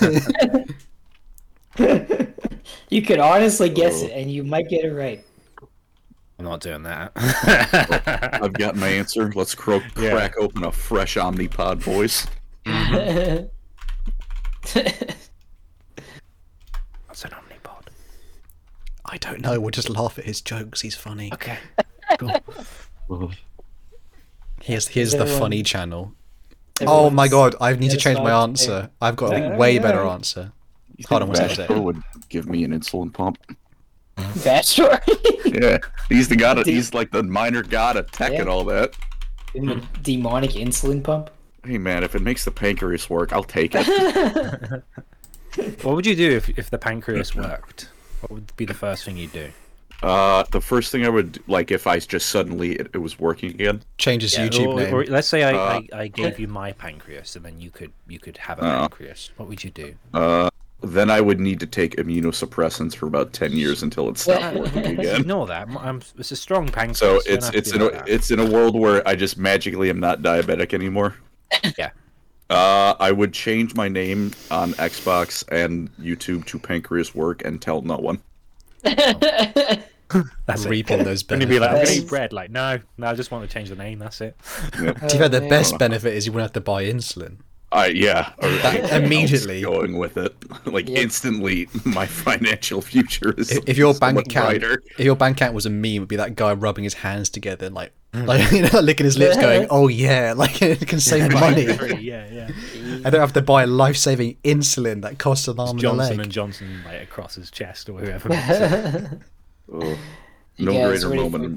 You could honestly guess it, and you might get it right. I'm not doing that. I've got my answer. Let's crack open a fresh Omnipod, boys. What's an omnipod? I don't know. We'll just laugh at his jokes. He's funny. Okay. Here's the everyone- funny channel. Oh my god! I need to change my satisfied? answer. I've got a way better answer. Hold on, what's that? Vastor would give me an insulin pump. Vastor. Yeah, he's the god. He's like the minor god of tech Yeah. and all that. Demonic insulin pump. Hey man, if it makes the pancreas work, I'll take it. What would you do if the pancreas worked? What would be the first thing you'd do? The first thing I would like if I just suddenly it was working again. Change his YouTube or, name. or let's say I gave you my pancreas, and then you could have a pancreas. What would you do? Then I would need to take immunosuppressants for about 10 years until it stopped working again. Ignore that. It's a strong pancreas. So you don't have to it's be in like a that. it's in a world where I just magically am not diabetic anymore. Yeah. I would change my name on Xbox and YouTube to Pancreas Work and tell no one. That's Reaping those And you'd be like, I'm benefits. gonna eat bread. Like, no, I just want to change the name. That's it. Yep. To be fair, the best benefit is you wouldn't have to buy insulin. Yeah. Or Immediately. going with it, like instantly, my financial future is. If your so bank much account, brighter. if your bank account was a meme, it would be that guy rubbing his hands together and like licking his lips, going, "Oh yeah, like it can save money. Yeah. I don't have to buy life-saving insulin that costs an arm and a Johnson leg." and Johnson like across his chest or whoever. Oh, You no guys greater ready moment.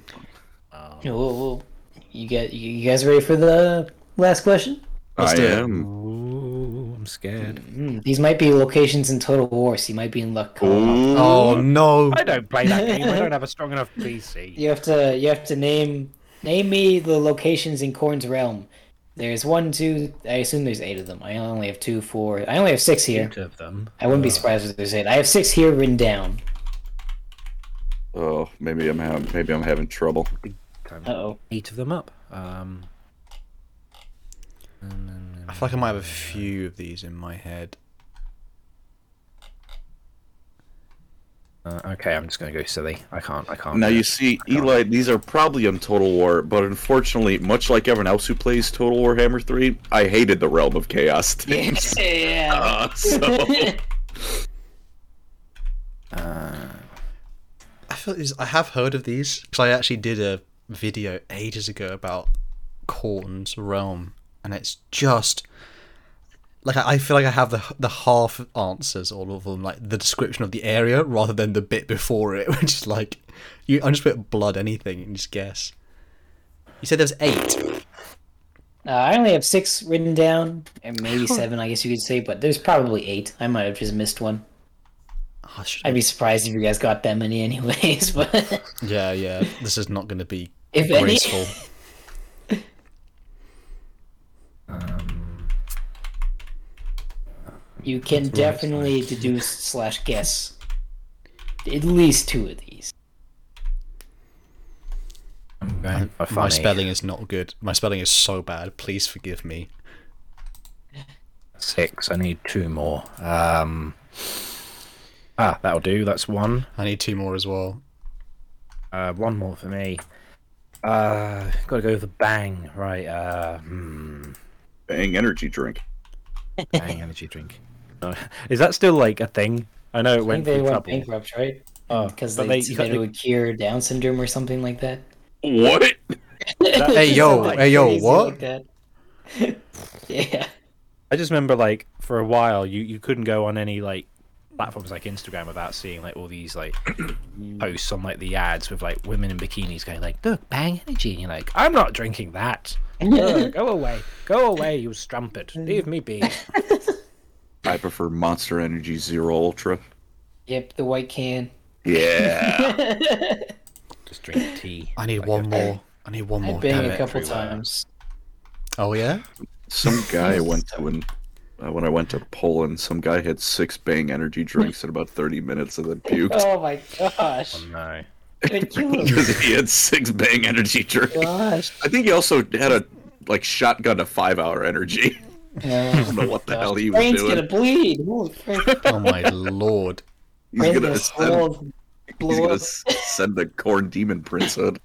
You guys ready for the last question? I do it. am. Ooh, I'm scared. These might be locations in Total War, so you might be in luck. Colin. Oh no! I don't play that game. I don't have a strong enough PC. You have to name me the locations in Korn's realm. There's 1, 2. I assume there's 8 of them. I only have 2, 4. I only have 6 here. 8 of them. I wouldn't be surprised if there's 8. I have 6 here written down. Oh, maybe I'm having trouble. Uh-oh. 8 of them up. I feel like I might have a few of these in my head. Okay, I'm just gonna go silly. I can't. Now you see, Eli, these are probably on Total War, but unfortunately, much like everyone else who plays Total War Hammer 3, I hated the Realm of Chaos things. Yeah. So I feel I have heard of these because I actually did a video ages ago about Khorne's realm, and it's just like I feel like I have the half answers, all of them, like the description of the area rather than the bit before it, which is like I just put blood anything and just guess. You said there's 8. I only have 6 written down, and maybe 7, I guess you could say, but there's probably 8. I might have just missed one. Oh, I'd be surprised if you guys got that many anyways, but... yeah. This is not going to be If any- graceful. You can definitely deduce / guess at least 2 of these. I'm going for My funny. spelling is not good. My spelling is so bad. Please forgive me. 6. I need 2 more. That'll do. That's 1. I need 2 more as well. 1 more for me. Gotta go with the bang. Right. bang energy drink. Bang energy drink. Is that still like a thing? I know it I went think they through went trouble. bankrupt, right? Because but they you said got it would cure Down syndrome or something like that. What? Hey yo, Crazy what? like that. Yeah. I just remember like for a while you couldn't go on any like platforms like Instagram without seeing like all these like posts on like the ads with like women in bikinis going like, look, bang energy, and you're like, I'm not drinking that. Ugh, go away, you strumpet, leave me be. I prefer Monster Energy Zero Ultra. Yep, the white can. Yeah. Just drink tea. I need one more. I need one more. I've been Damn a it. couple times. Oh yeah? Some guy went to when I went to Poland, some guy had 6 Bang energy drinks in about 30 minutes and then puked. Oh my gosh. Oh no. Because he had 6 Bang energy drinks. Gosh. I think he also had a shotgun to 5-hour energy. I don't know what the hell he was Brain's doing. gonna bleed. Holy frick. Oh my lord. He's Brain's gonna gonna send, swell, he's blow gonna up. send the Corn Demon Princehood.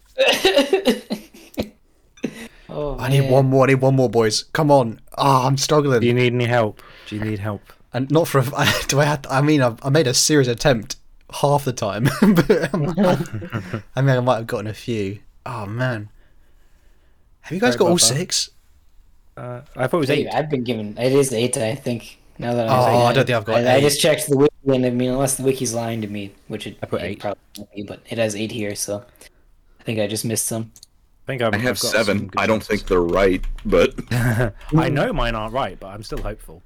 Oh, I need man. one more. I need one more, boys. Come on. Ah, I'm struggling. Do you need any help? Do you need help? And not for a, do I have to, I mean I made a serious attempt half the time. But I mean I might have gotten a few. Oh man. Have you guys Sorry got all about that. 6? I thought it was Hey, 8. I've been given. It is 8, I think. Now that Oh, I don't think I've got I 8. just checked the wiki, and I mean, unless the wiki's lying to me, which it, I put it 8. probably won't be, but it has 8 here, so I think I just missed some. I think I I've have got 7. some good I don't chances. think they're right, but I know mine aren't right, but I'm still hopeful.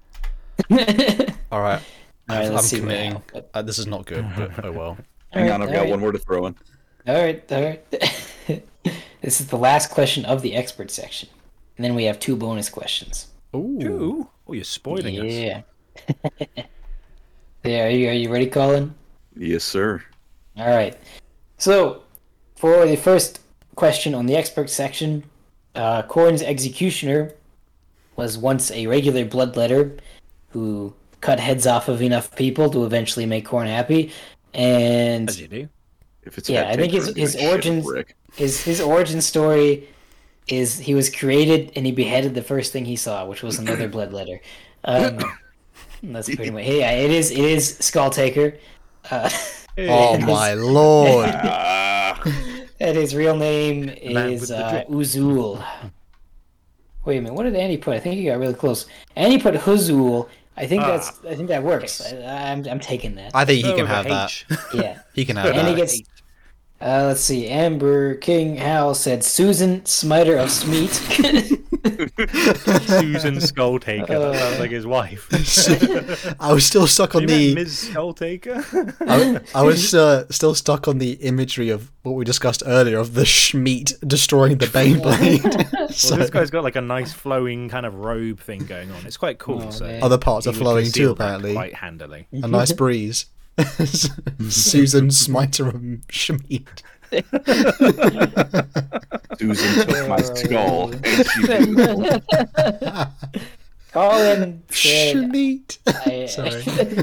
All right. All right, I'm let's see committing. now. But- This is not good, but oh well. hang on, I've got alright. one more to throw in. All right. This is the last question of the expert section, and then we have 2 bonus questions. Ooh. Oh, you're spoiling us. Yeah. Yeah. Are you ready, Colin? Yes, sir. All right. So, for the first question on the expert section, Korn's executioner was once a regular bloodletter who cut heads off of enough people to eventually make Korn happy. And As you do. If it's I think his origin story is he was created and he beheaded the first thing he saw, which was another bloodletter. That's pretty much. Yeah, it is Skulltaker. Oh my lord! And his real name is Uzul. Wait a minute, what did Andy put? I think he got really close. Andy put Huzul. I think that works. I'm taking that. I think he can have that. Yeah, he can have and that. he gets. Let's see. Amber King Howell said Susan Smiter of Smeet. Susan Skulltaker. That sounds like his wife. I was still stuck on the Ms. Skulltaker. I was still stuck on the imagery of what we discussed earlier of the Schmeat destroying the Baneblade. So, well, this guy's got like a nice flowing kind of robe thing going on. It's quite cool. Other parts are flowing too, apparently. Quite handily. A nice breeze. Susan Smiter of Schmeat. Susan took my skull. Colin said, Schmeat. Sorry.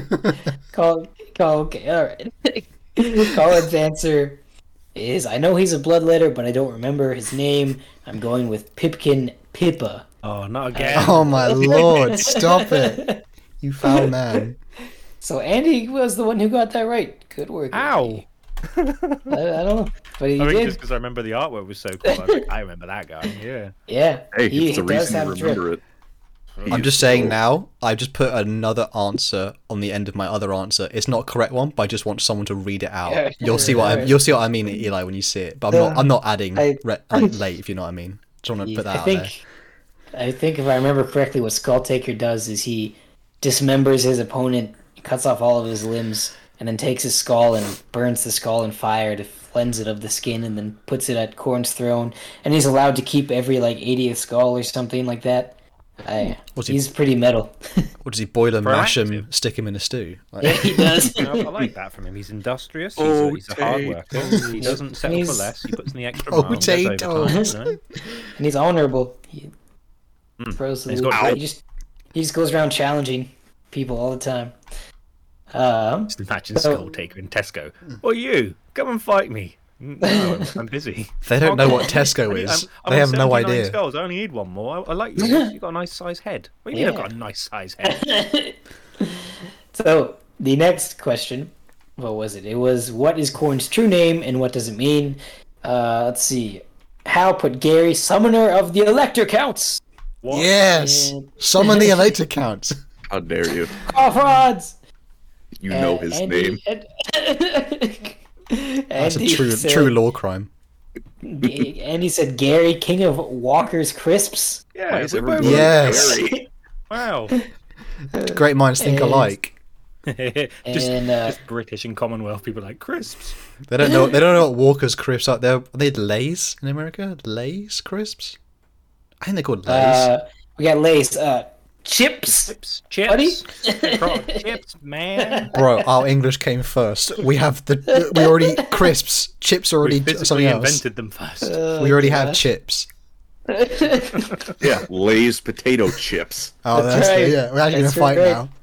Okay, all right. Colin's answer is, I know he's a bloodletter, but I don't remember his name. I'm going with Pipkin Pippa. Oh, not again. Oh my lord, stop it. You foul man. So Andy was the one who got that right. Good work. Ow. I don't know. But he I think did. just because I remember the artwork was so cool. I remember that guy, yeah. Yeah. Hey, he it's the does reason have you a drip. remember it. I'm just saying now, I've just put another answer on the end of my other answer. It's not a correct one, but I just want someone to read it out. You'll see what I mean, Eli, when you see it. But I'm not adding late, if you know what I mean. Just want to put that out there. I think if I remember correctly, what Skulltaker does is he dismembers his opponent, cuts off all of his limbs, and then takes his skull and burns the skull in fire to cleanse it of the skin, and then puts it at Korn's throne. And he's allowed to keep every 80th skull or something like that. He's pretty metal. What does he boil and mash him, stick him in a stew? Yeah, he does. I like that from him. He's industrious. He's a hard worker. He doesn't settle for less. He puts in the extra mile. Potatoes. And he's honorable. He throws the loot. He just goes around challenging people all the time. Just imagine Skulltaker in Tesco. Or you, come and fight me. No, I'm busy. They don't know what Tesco is. They have no idea. Skulls. I only need one more. I like yours. You've got a nice size head. What do you mean I've got a nice size head? So, the next question, what was it? It was, what is Korn's true name and what does it mean? Let's see. Hal put Gary, summoner of the Elector Counts. What? Yes! Summon the Elector Counts. How dare you? Off odds! You know his name. That's a true law crime. Andy said Gary, king of Walker's Crisps. Yeah, yes. Wow. Great minds think alike. just British and Commonwealth people like crisps. They don't know what Walker's Crisps are. Are they Lay's in America? Lay's Crisps? I think they're called Lay's. We got Lay's. Chips, buddy. Chips, man. Bro, our English came first. We already crisps. Chips already something else. Invented them first. We already have chips. Yeah, Lay's potato chips. Oh, that's right. Yeah, we're actually gonna fight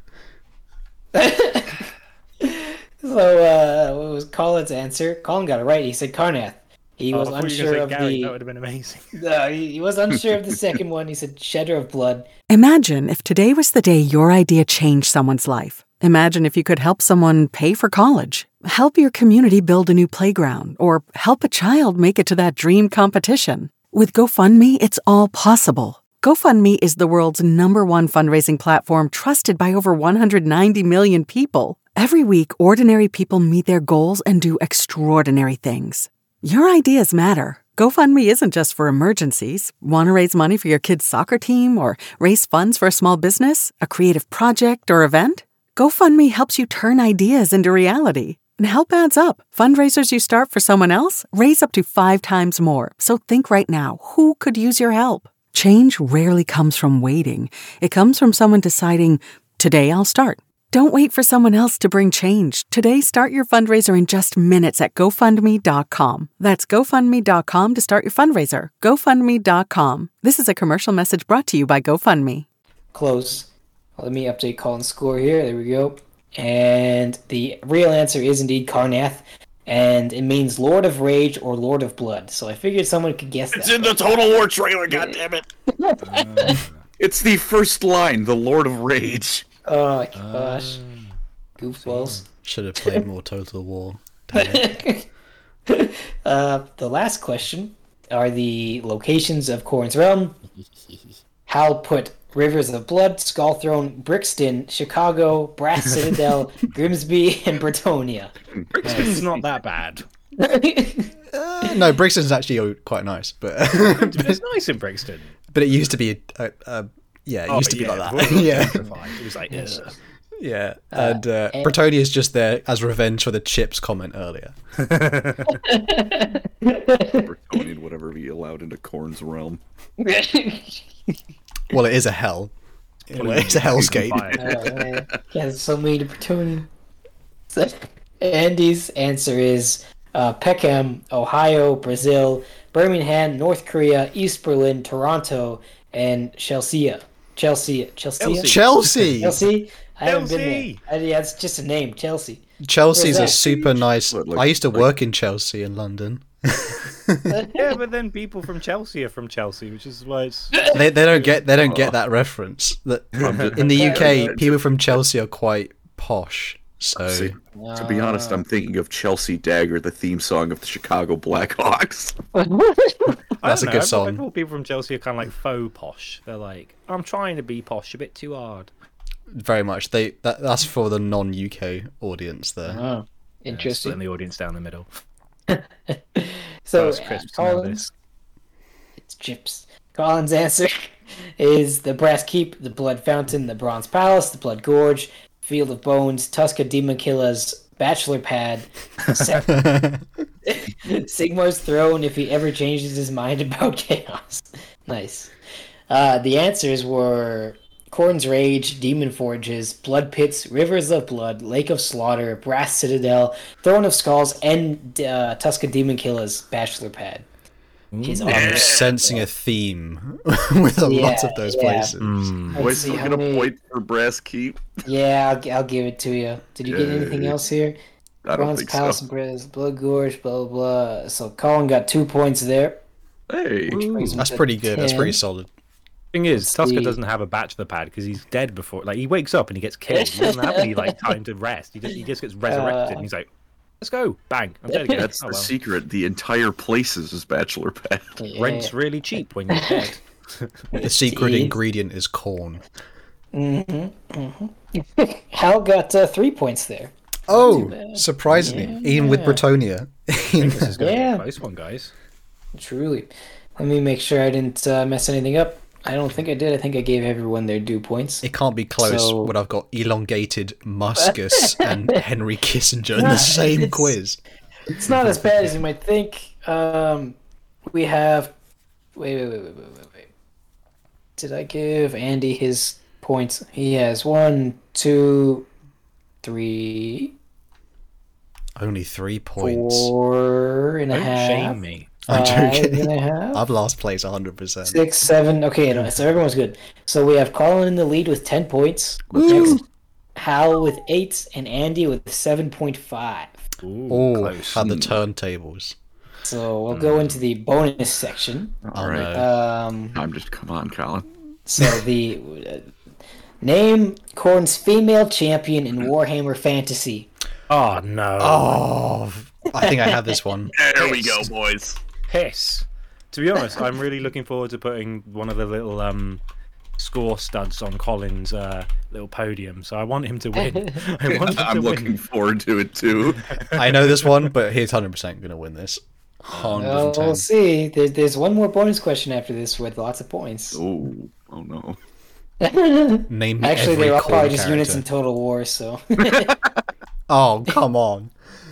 now. So, what was Colin's answer? Colin got it right. He said Carnath. He was unsure of Gary. the. That would have been amazing. He was unsure of the second one. He said Shedder of Blood. Imagine if today was the day your idea changed someone's life. Imagine if you could help someone pay for college, help your community build a new playground, or help a child make it to that dream competition. With GoFundMe, it's all possible. GoFundMe is the world's #1 fundraising platform trusted by over 190 million people. Every week, ordinary people meet their goals and do extraordinary things. Your ideas matter. GoFundMe isn't just for emergencies. Want to raise money for your kid's soccer team or raise funds for a small business, a creative project, or event? GoFundMe helps you turn ideas into reality. And help adds up. Fundraisers you start for someone else raise up to 5 times more. So think right now, who could use your help? Change rarely comes from waiting. It comes from someone deciding, today I'll start. Don't wait for someone else to bring change. Today, start your fundraiser in just minutes at GoFundMe.com. That's GoFundMe.com to start your fundraiser. GoFundMe.com. This is a commercial message brought to you by GoFundMe. Close. Let me update Colin's score here. There we go. And the real answer is indeed Karnath, and it means Lord of Rage or Lord of Blood. So I figured someone could guess that. It's in the Total War trailer, goddammit! It's the first line, the Lord of Rage. Oh my gosh. Goofballs. Should have played more Total War. The last question are the locations of Corrin's Realm. Hal put Rivers of Blood, Skullthrone, Brixton, Chicago, Brass Citadel, Grimsby, and Bretonia. Brixton's not that bad. No, Brixton's actually quite nice, but It's nice in Brixton. but it used to be it used to be like that. Yeah, It was like, ugh. yeah. And Bretonia is just there as revenge for the Chips comment earlier. Bretonian would ever be allowed into Corrin's realm. Well, it is a hell. It's a hellscape. Yeah, there's so many to Bretonian. So, Andy's answer is Peckham, Ohio, Brazil, Birmingham, North Korea, East Berlin, Toronto, and Chelsea. Chelsea. Chelsea. I haven't been there. Yeah, it's just a name, Chelsea. Chelsea's a Where's that? super nice. What, like- I used to work in Chelsea in London. Yeah, but then people from Chelsea are from Chelsea, which is why it's... They don't get that reference. That in the UK, people from Chelsea are quite posh. So See, to be honest, I'm thinking of Chelsea Dagger, the theme song of the Chicago Blackhawks. that's a good I song. thought people from Chelsea are kind of like faux posh. They're like, I'm trying to be posh a bit too hard. Very much. That's for the non-UK audience there. Oh, Splitting interesting. the audience down the middle. So, First crisps, now Collins, it's Chips. Colin's answer is the Brass Keep, the Blood Fountain, the Bronze Palace, the Blood Gorge, Field of Bones, Tuska Demon Killer's Bachelor Pad, Sigmar's Throne if he ever changes his mind about chaos. Nice. The answers were Corn's Rage, Demon Forges, Blood Pits, Rivers of Blood, Lake of Slaughter, Brass Citadel, Throne of Skulls, and Tuska Demon Killer's Bachelor Pad. I'm sensing a theme with a lot of those places. Boy, still get a point for Brass Keep? Yeah, I'll give it to you. Did you get anything else here? I don't Bronze think Palace so. and Brass, Blood Gorge, blah, blah, blah. So Colin got 2 points there. Hey. That's pretty good. That's pretty solid. Thing is, Let's Tusker see. doesn't have a bachelor pad because he's dead before. Like, he wakes up and he gets killed. He doesn't have any time to rest. He just gets resurrected and he's like, let's go, bang, I'm dead again. That's the secret. The entire place is his bachelor pad. Yeah. Rent's really cheap when you're dead. The secret ingredient is corn. Hal got 3 points there. Oh, surprisingly, even with Bretonia. This is going to be Yeah. a close one, guys. Truly. Let me make sure I didn't mess anything up. I don't think I did. I think I gave everyone their due points. It can't be close So- when I've got elongated Muscus and Henry Kissinger in the same it's- quiz. It's not as bad as you might think. We have... Wait. Did I give Andy his points? He has 1, 2, 3, Only 3 points. 4 and a Don't half. shame me. I'm 5 joking. and a half. I've last place 100%. 6, 7. Okay, no, so everyone's good. So we have Colin in the lead with 10 points. Next, Hal with 8, and Andy with 7.5. Ooh, Oh, close. had the turntables. So we'll go into the bonus section. All right. Come on, Colin. So the name Corn's female champion in Warhammer Fantasy. Oh, no. Oh, I think I have this one. There we go, boys. Piss. To be honest, I'm really looking forward to putting one of the little score studs on Colin's little podium. So I want him to win. I'm looking forward to it too. I know this one, but he's 100% going to win this. Well, 110. we'll see. There's one more bonus question after this with lots of points. Oh no. Name me Actually, every they're all Korn probably just units in character. Total War, so. Oh, come on.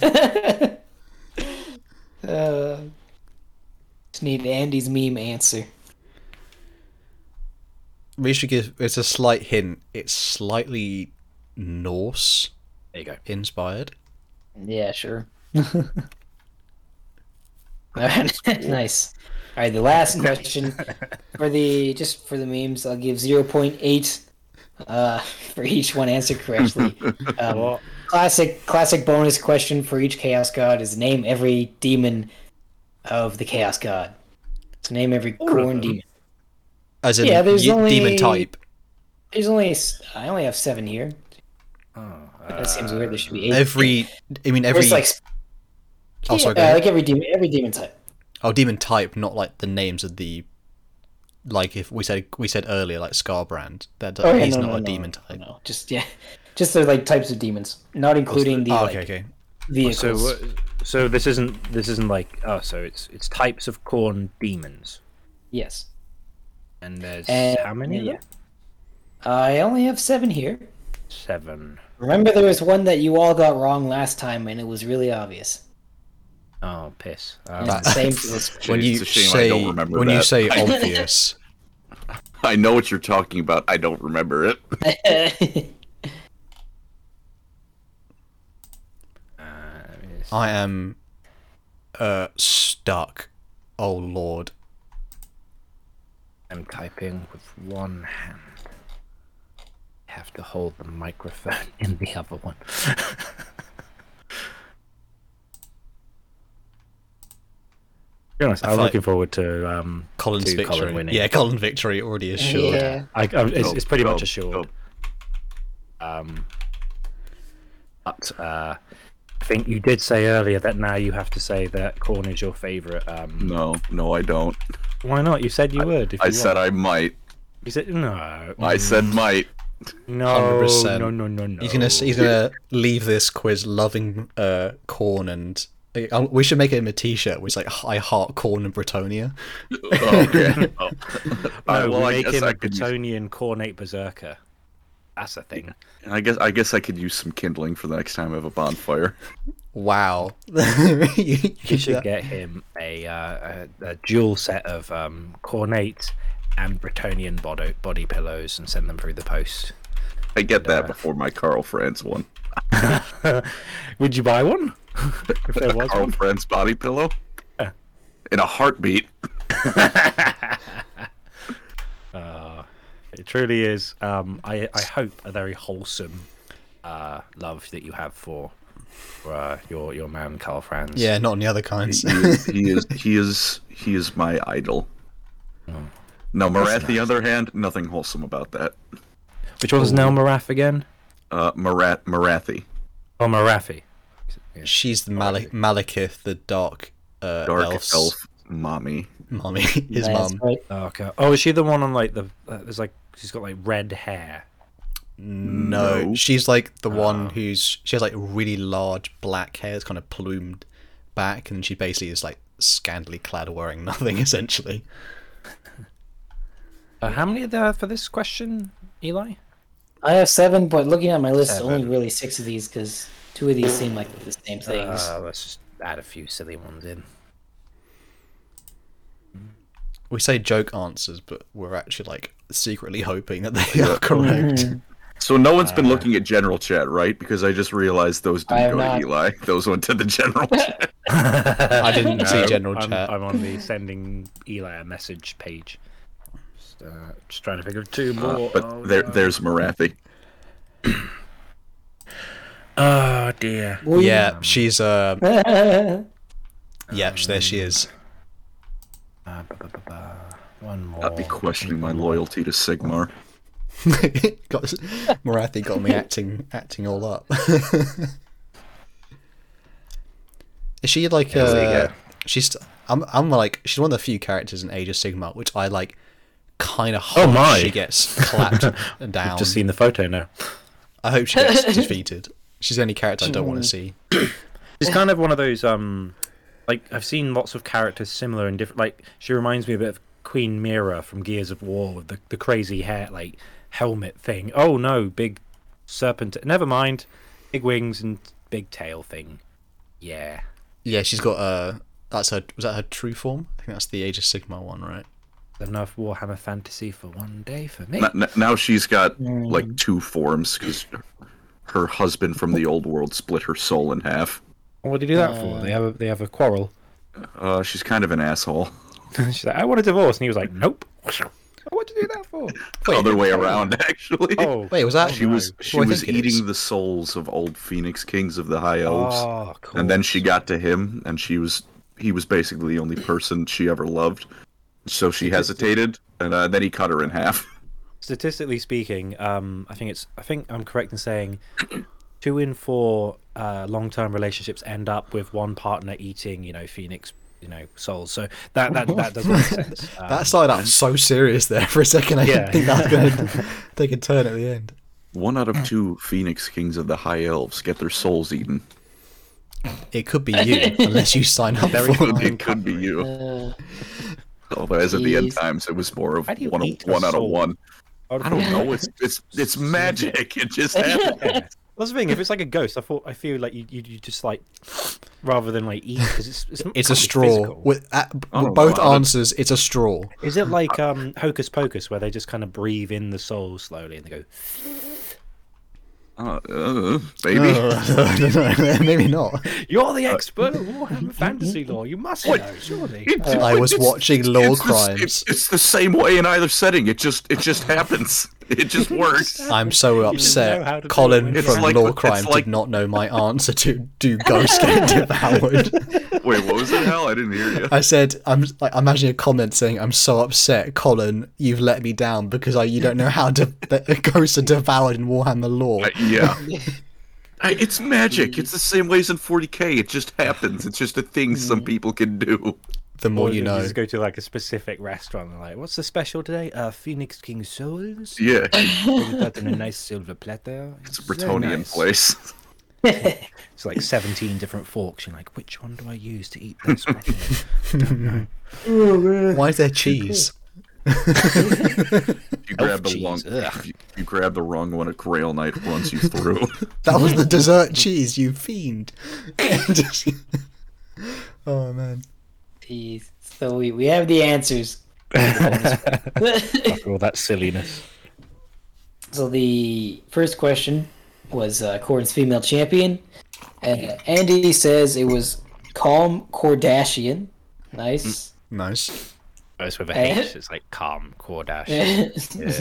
Just need Andy's meme answer. We should give. It's a slight hint. It's slightly Norse There you go. inspired. Yeah, sure. Nice. All right, the last question for the memes, I'll give 0.8 for each one answered correctly. Classic bonus question for each Chaos God is name every demon of the Chaos God. So name every corn demon. As in there's demon type. I only have 7 here. That seems weird. There should be 8. Every. There's like. Oh, sorry. Go ahead. Like every demon type. Oh, demon type, not like the names of the. Like if we said earlier, like Scarbrand, he's not a demon type. No, just the like types of demons, not including the okay. vehicles. So this isn't like so it's types of corn demons. Yes. And there's how many? Yeah. I only have 7 here. 7. Remember, there was one that you all got wrong last time, and it was really obvious. Oh, piss! It's the same for this. When you I don't remember when that. you say obvious, I know what you're talking about. I don't remember it. I am stuck. Oh Lord. I'm typing with one hand. I have to hold the microphone in the other one. To be honest, I'm looking forward to Colin's victory. Colin winning. Yeah, Colin victory already assured. Yeah. It's pretty much assured. But I think you did say earlier that now you have to say that corn is your favourite. No, I don't. Why not? You said you would. I said I might. You said no. I said might. No, 100%. no. He's gonna leave this quiz loving corn, and we should make it a T-shirt which is like I heart corn and Bretonia. Okay. We'll make him a Bretonian cornate berserker. That's a thing. I guess I could use some kindling for the next time I have a bonfire. Wow. You should get him a dual set of cornate and Bretonian body pillows and send them through the post. I get that before my Carl Franz one. Would you buy one? If there was Carl one? Franz body pillow? In a heartbeat. It truly is. I hope a very wholesome love that you have for your man Carl Franz. Yeah, not any other kinds. He is my idol. No, Marath, the other hand, nothing wholesome about that. Which one's Nel Marath again? Marathi. Oh, Marathi. She's the Malekith, the dark elf mommy. His mum. Right. Oh, okay. Oh, is she the one on like the? There's like she's got like red hair. No, she's like the one she has like really large black hair that's kind of plumed back, and she basically is like scantily clad, wearing nothing essentially. How many are there for this question, Eli? I have 7, but looking at my list, only really 6 of these because 2 of these seem like the same things. Let's just add a few silly ones in. We say joke answers, but we're actually like secretly hoping that they are correct. So no one's been looking at general chat, right? Because I just realized those didn't go to Eli. Those went to the general chat. I didn't see general chat. I'm on the sending Eli a message page. Just trying to figure out 2 more. But there's Marathi. Oh dear. Yeah, she's yeah, there she is. One more. I'd be questioning my loyalty to Sigmar. Marathi got me acting all up. Is she like I'm like she's one of the few characters in Age of Sigmar which I like kind of hope she gets clapped down. I've just seen the photo now. I hope she gets defeated. She's the only character I don't want to see. She's kind of one of those like I've seen lots of characters similar and different. Like she reminds me a bit of Queen Mira from Gears of War with the crazy hair, like helmet thing. Oh no, big serpent. Never mind, big wings and big tail thing. Yeah. Yeah, she's got was that her true form? I think that's the Age of Sigmar one, right? Enough Warhammer Fantasy for one day for me. Now she's got like 2 forms because her husband from the old world split her soul in half. What do you do that for? They have a quarrel. She's kind of an asshole. She's like, I want a divorce, and he was like, nope. What to do that for? Other way around, actually. Oh, Wait, was that? She was Who I think it is. eating the souls of old Phoenix Kings of the High Elves, oh, cool. and then she got to him, and he was basically the only person she ever loved. So she hesitated, and then he cut her in half. Statistically speaking, I think I'm correct in saying 2 in 4 long-term relationships end up with one partner eating, Phoenix, souls. So that does make sense. That started out so serious there for a second. I didn't think that was going to take a turn at the end. 1 out of 2 Phoenix Kings of the High Elves get their souls eaten. It could be you, unless you sign up Very for good. it. It could be you. Although as at the end times, it was more of How do you one eat a out of soul? 1. I don't know. It's magic. It just happens. That's the thing. If it's like a ghost, I feel like you just like rather than like eat because It's a straw. physical. With don't both know how to- answers, it's a straw. Is it like Hocus Pocus where they just kind of breathe in the soul slowly and they go? Baby. I don't know, maybe not. You're the expert of Warhammer Fantasy lore. You must know, surely. I was watching Law It's Crimes. it's the same way in either setting. It just happens. It just works. I'm so know how upset. to Colin do it. from It's like- Law it's Crimes like- did not know my answer to do ghosts get devoured. Wait, what was it, Hal? I didn't hear you. I said, I'm imagining a comment saying, "I'm so upset, Colin. You've let me down because you don't know how ghosts are devoured in Warhammer lore." Yeah. It's magic. It's the same way as in 40k. It just happens. It's just a thing some people can do. The more Or you know. just go to like a specific restaurant and like, what's the special today? Phoenix King souls. Yeah, Bring that in a nice silver platter. it's a Very Bretonian nice. place. It's like 17 different forks. You're like, which one do I use to eat this properly? Don't know. Why is there cheese? If you grab the cheese, wrong, ugh. if you grab the wrong one, a Grail Knight runs you through. That was the dessert cheese, you fiend. Oh man. Jeez. So we have the answers. After all that silliness. So the first question was Corden's female champion. Andy says it was Calm Kardashian. Nice. Nice. It's with a H. It's like calm Kardashian.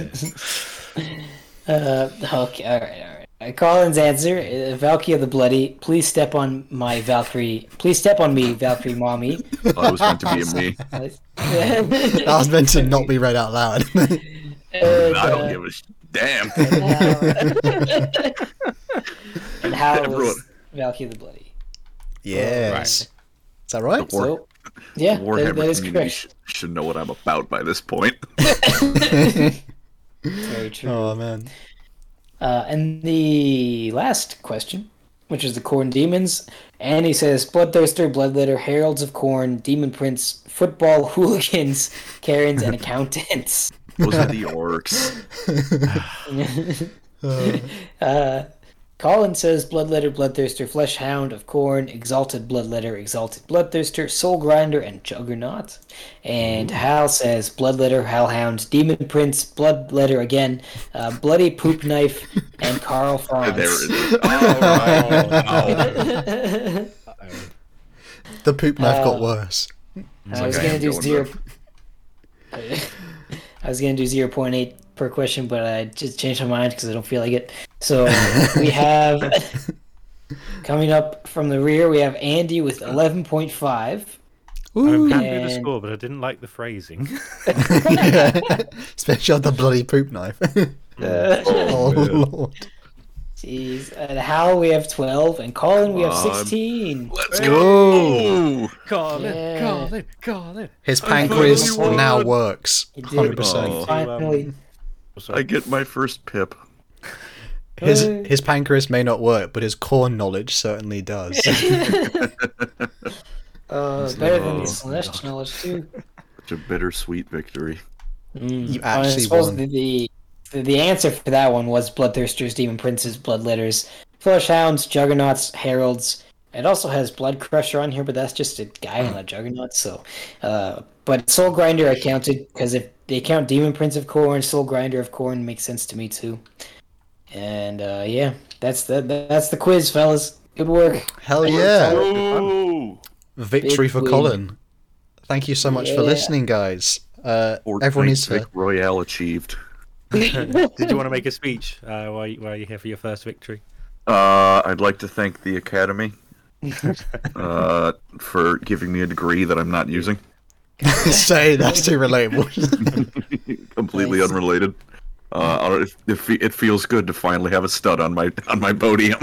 Okay, all right. Colin's answer: Valkyrie of the Bloody. Please step on my Valkyrie. Please step on me, Valkyrie mommy. Oh, it was meant to be a me. That was meant to not be read out loud. And, I don't give a damn. and how Everyone- was Valkyrie of the Bloody? Yes. Is that right? War- So, yeah, Warhammer that is community correct. should know what I'm about by this point. Very true. Oh man. And the last question, which is the Khorne Demons, and he says Bloodthirster, Bloodletter, Heralds of Khorne, Demon Prince, Football Hooligans, Karens, and Accountants. Those are the orcs. Colin says Bloodletter, Bloodthirster, Fleshhound of Khorne, Exalted Bloodletter, Exalted Bloodthirster, Soul Grinder, and Juggernaut. And Hal says Bloodletter, Hellhound, Demon Prince, Bloodletter again, Bloody Poop Knife, and Carl Franz. There it is. Oh, The poop knife got worse. I was Okay, gonna I'm do going zero. with- I was gonna do 0.8 per question, but I just changed my mind because I don't feel like it. So we have coming up from the rear. We have Andy with 11.5. I'm happy with the And- score, but I didn't like the phrasing. Especially on the bloody poop knife. Oh lord. Jeez. And Hal, we have 12, and Colin, we have Come on. 16. let's go. Colin, Yeah. Colin, Colin. His pancreas finally won. now works. He did. 100%. Oh. Finally. I get my first pip. His pancreas may not work, but his corn knowledge certainly does. Better than the Celeste knowledge, too. Such a bittersweet victory. You I actually suppose won. the answer for that one was Bloodthirsters, Demon Princes, Bloodletters, Fleshhounds, Juggernauts, Heralds. It also has Blood Crusher on here, but that's just a guy on a Juggernaut. So, but Soul Grinder I counted because if they count Demon Prince of Khorne, Soul Grinder of Khorne makes sense to me too. And yeah, That's the quiz, fellas. Good work. Hell yeah. Ooh. Victory Big for win. Colin. Thank you so much for Yeah. listening, guys. Everyone Fortnite needs to... Royale achieved. Did you want to make a speech while you're here for your first victory? I'd like to thank the Academy for giving me a degree that I'm not using. say that's too relatable. Completely Nice. unrelated. It feels good to finally have a stud on my podium.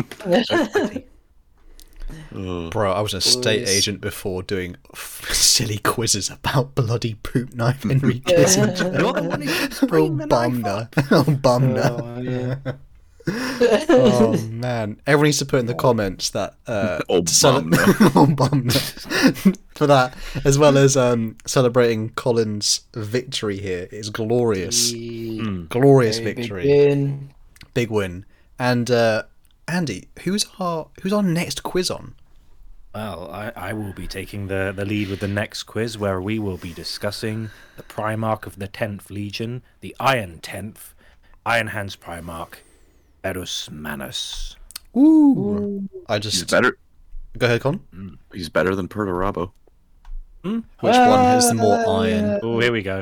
Bro, I was a state Boys. agent before doing silly quizzes about bloody poop knife Henry Kissinger. You're the one who keeps Oh, bringing the knife bummer. Oh, bummer. Oh, yeah. Oh, man. Everyone needs to put in the comments that... Oh, bummer. Oh, bummer. For that, as well as celebrating Colin's victory here. It's glorious. Glorious Very big victory. win. Big win. And Andy, who's our next quiz on? Well, I will be taking the lead with the next quiz, where we will be discussing the Primarch of the 10th Legion, the Iron 10th, Iron Hands Primarch, Berus Manus. Ooh. I He's just... better. Go ahead, Con. He's better than Perturabo. Which one has the more iron? Oh, here we go.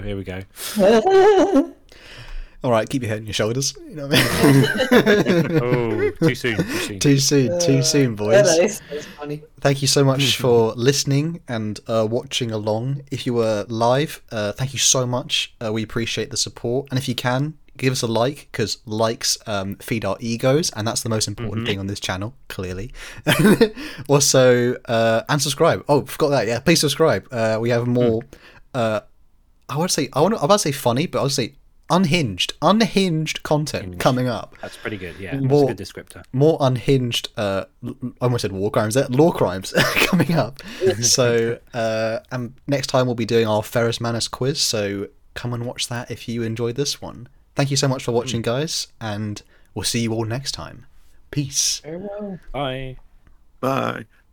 All right, keep your head on your shoulders. You know what I mean? Oh, too soon. Too soon, boys. Nice. That's funny. Thank you so much for listening and watching along. If you were live, thank you so much. We appreciate the support. And if you can, give us a like, because likes feed our egos, and that's the most important thing on this channel, clearly. Also, and subscribe. Oh, forgot that. Yeah, please subscribe. We have more. I'm about to say funny, but I'll say unhinged content coming up. That's pretty good. Yeah, More- that's a good descriptor. More unhinged, I almost said war crimes, law crimes coming up. So, and next time we'll be doing our Ferrus Manus quiz, so come and watch that if you enjoyed this one. Thank you so much for watching, guys, and we'll see you all next time. Peace. Farewell. Bye. Bye.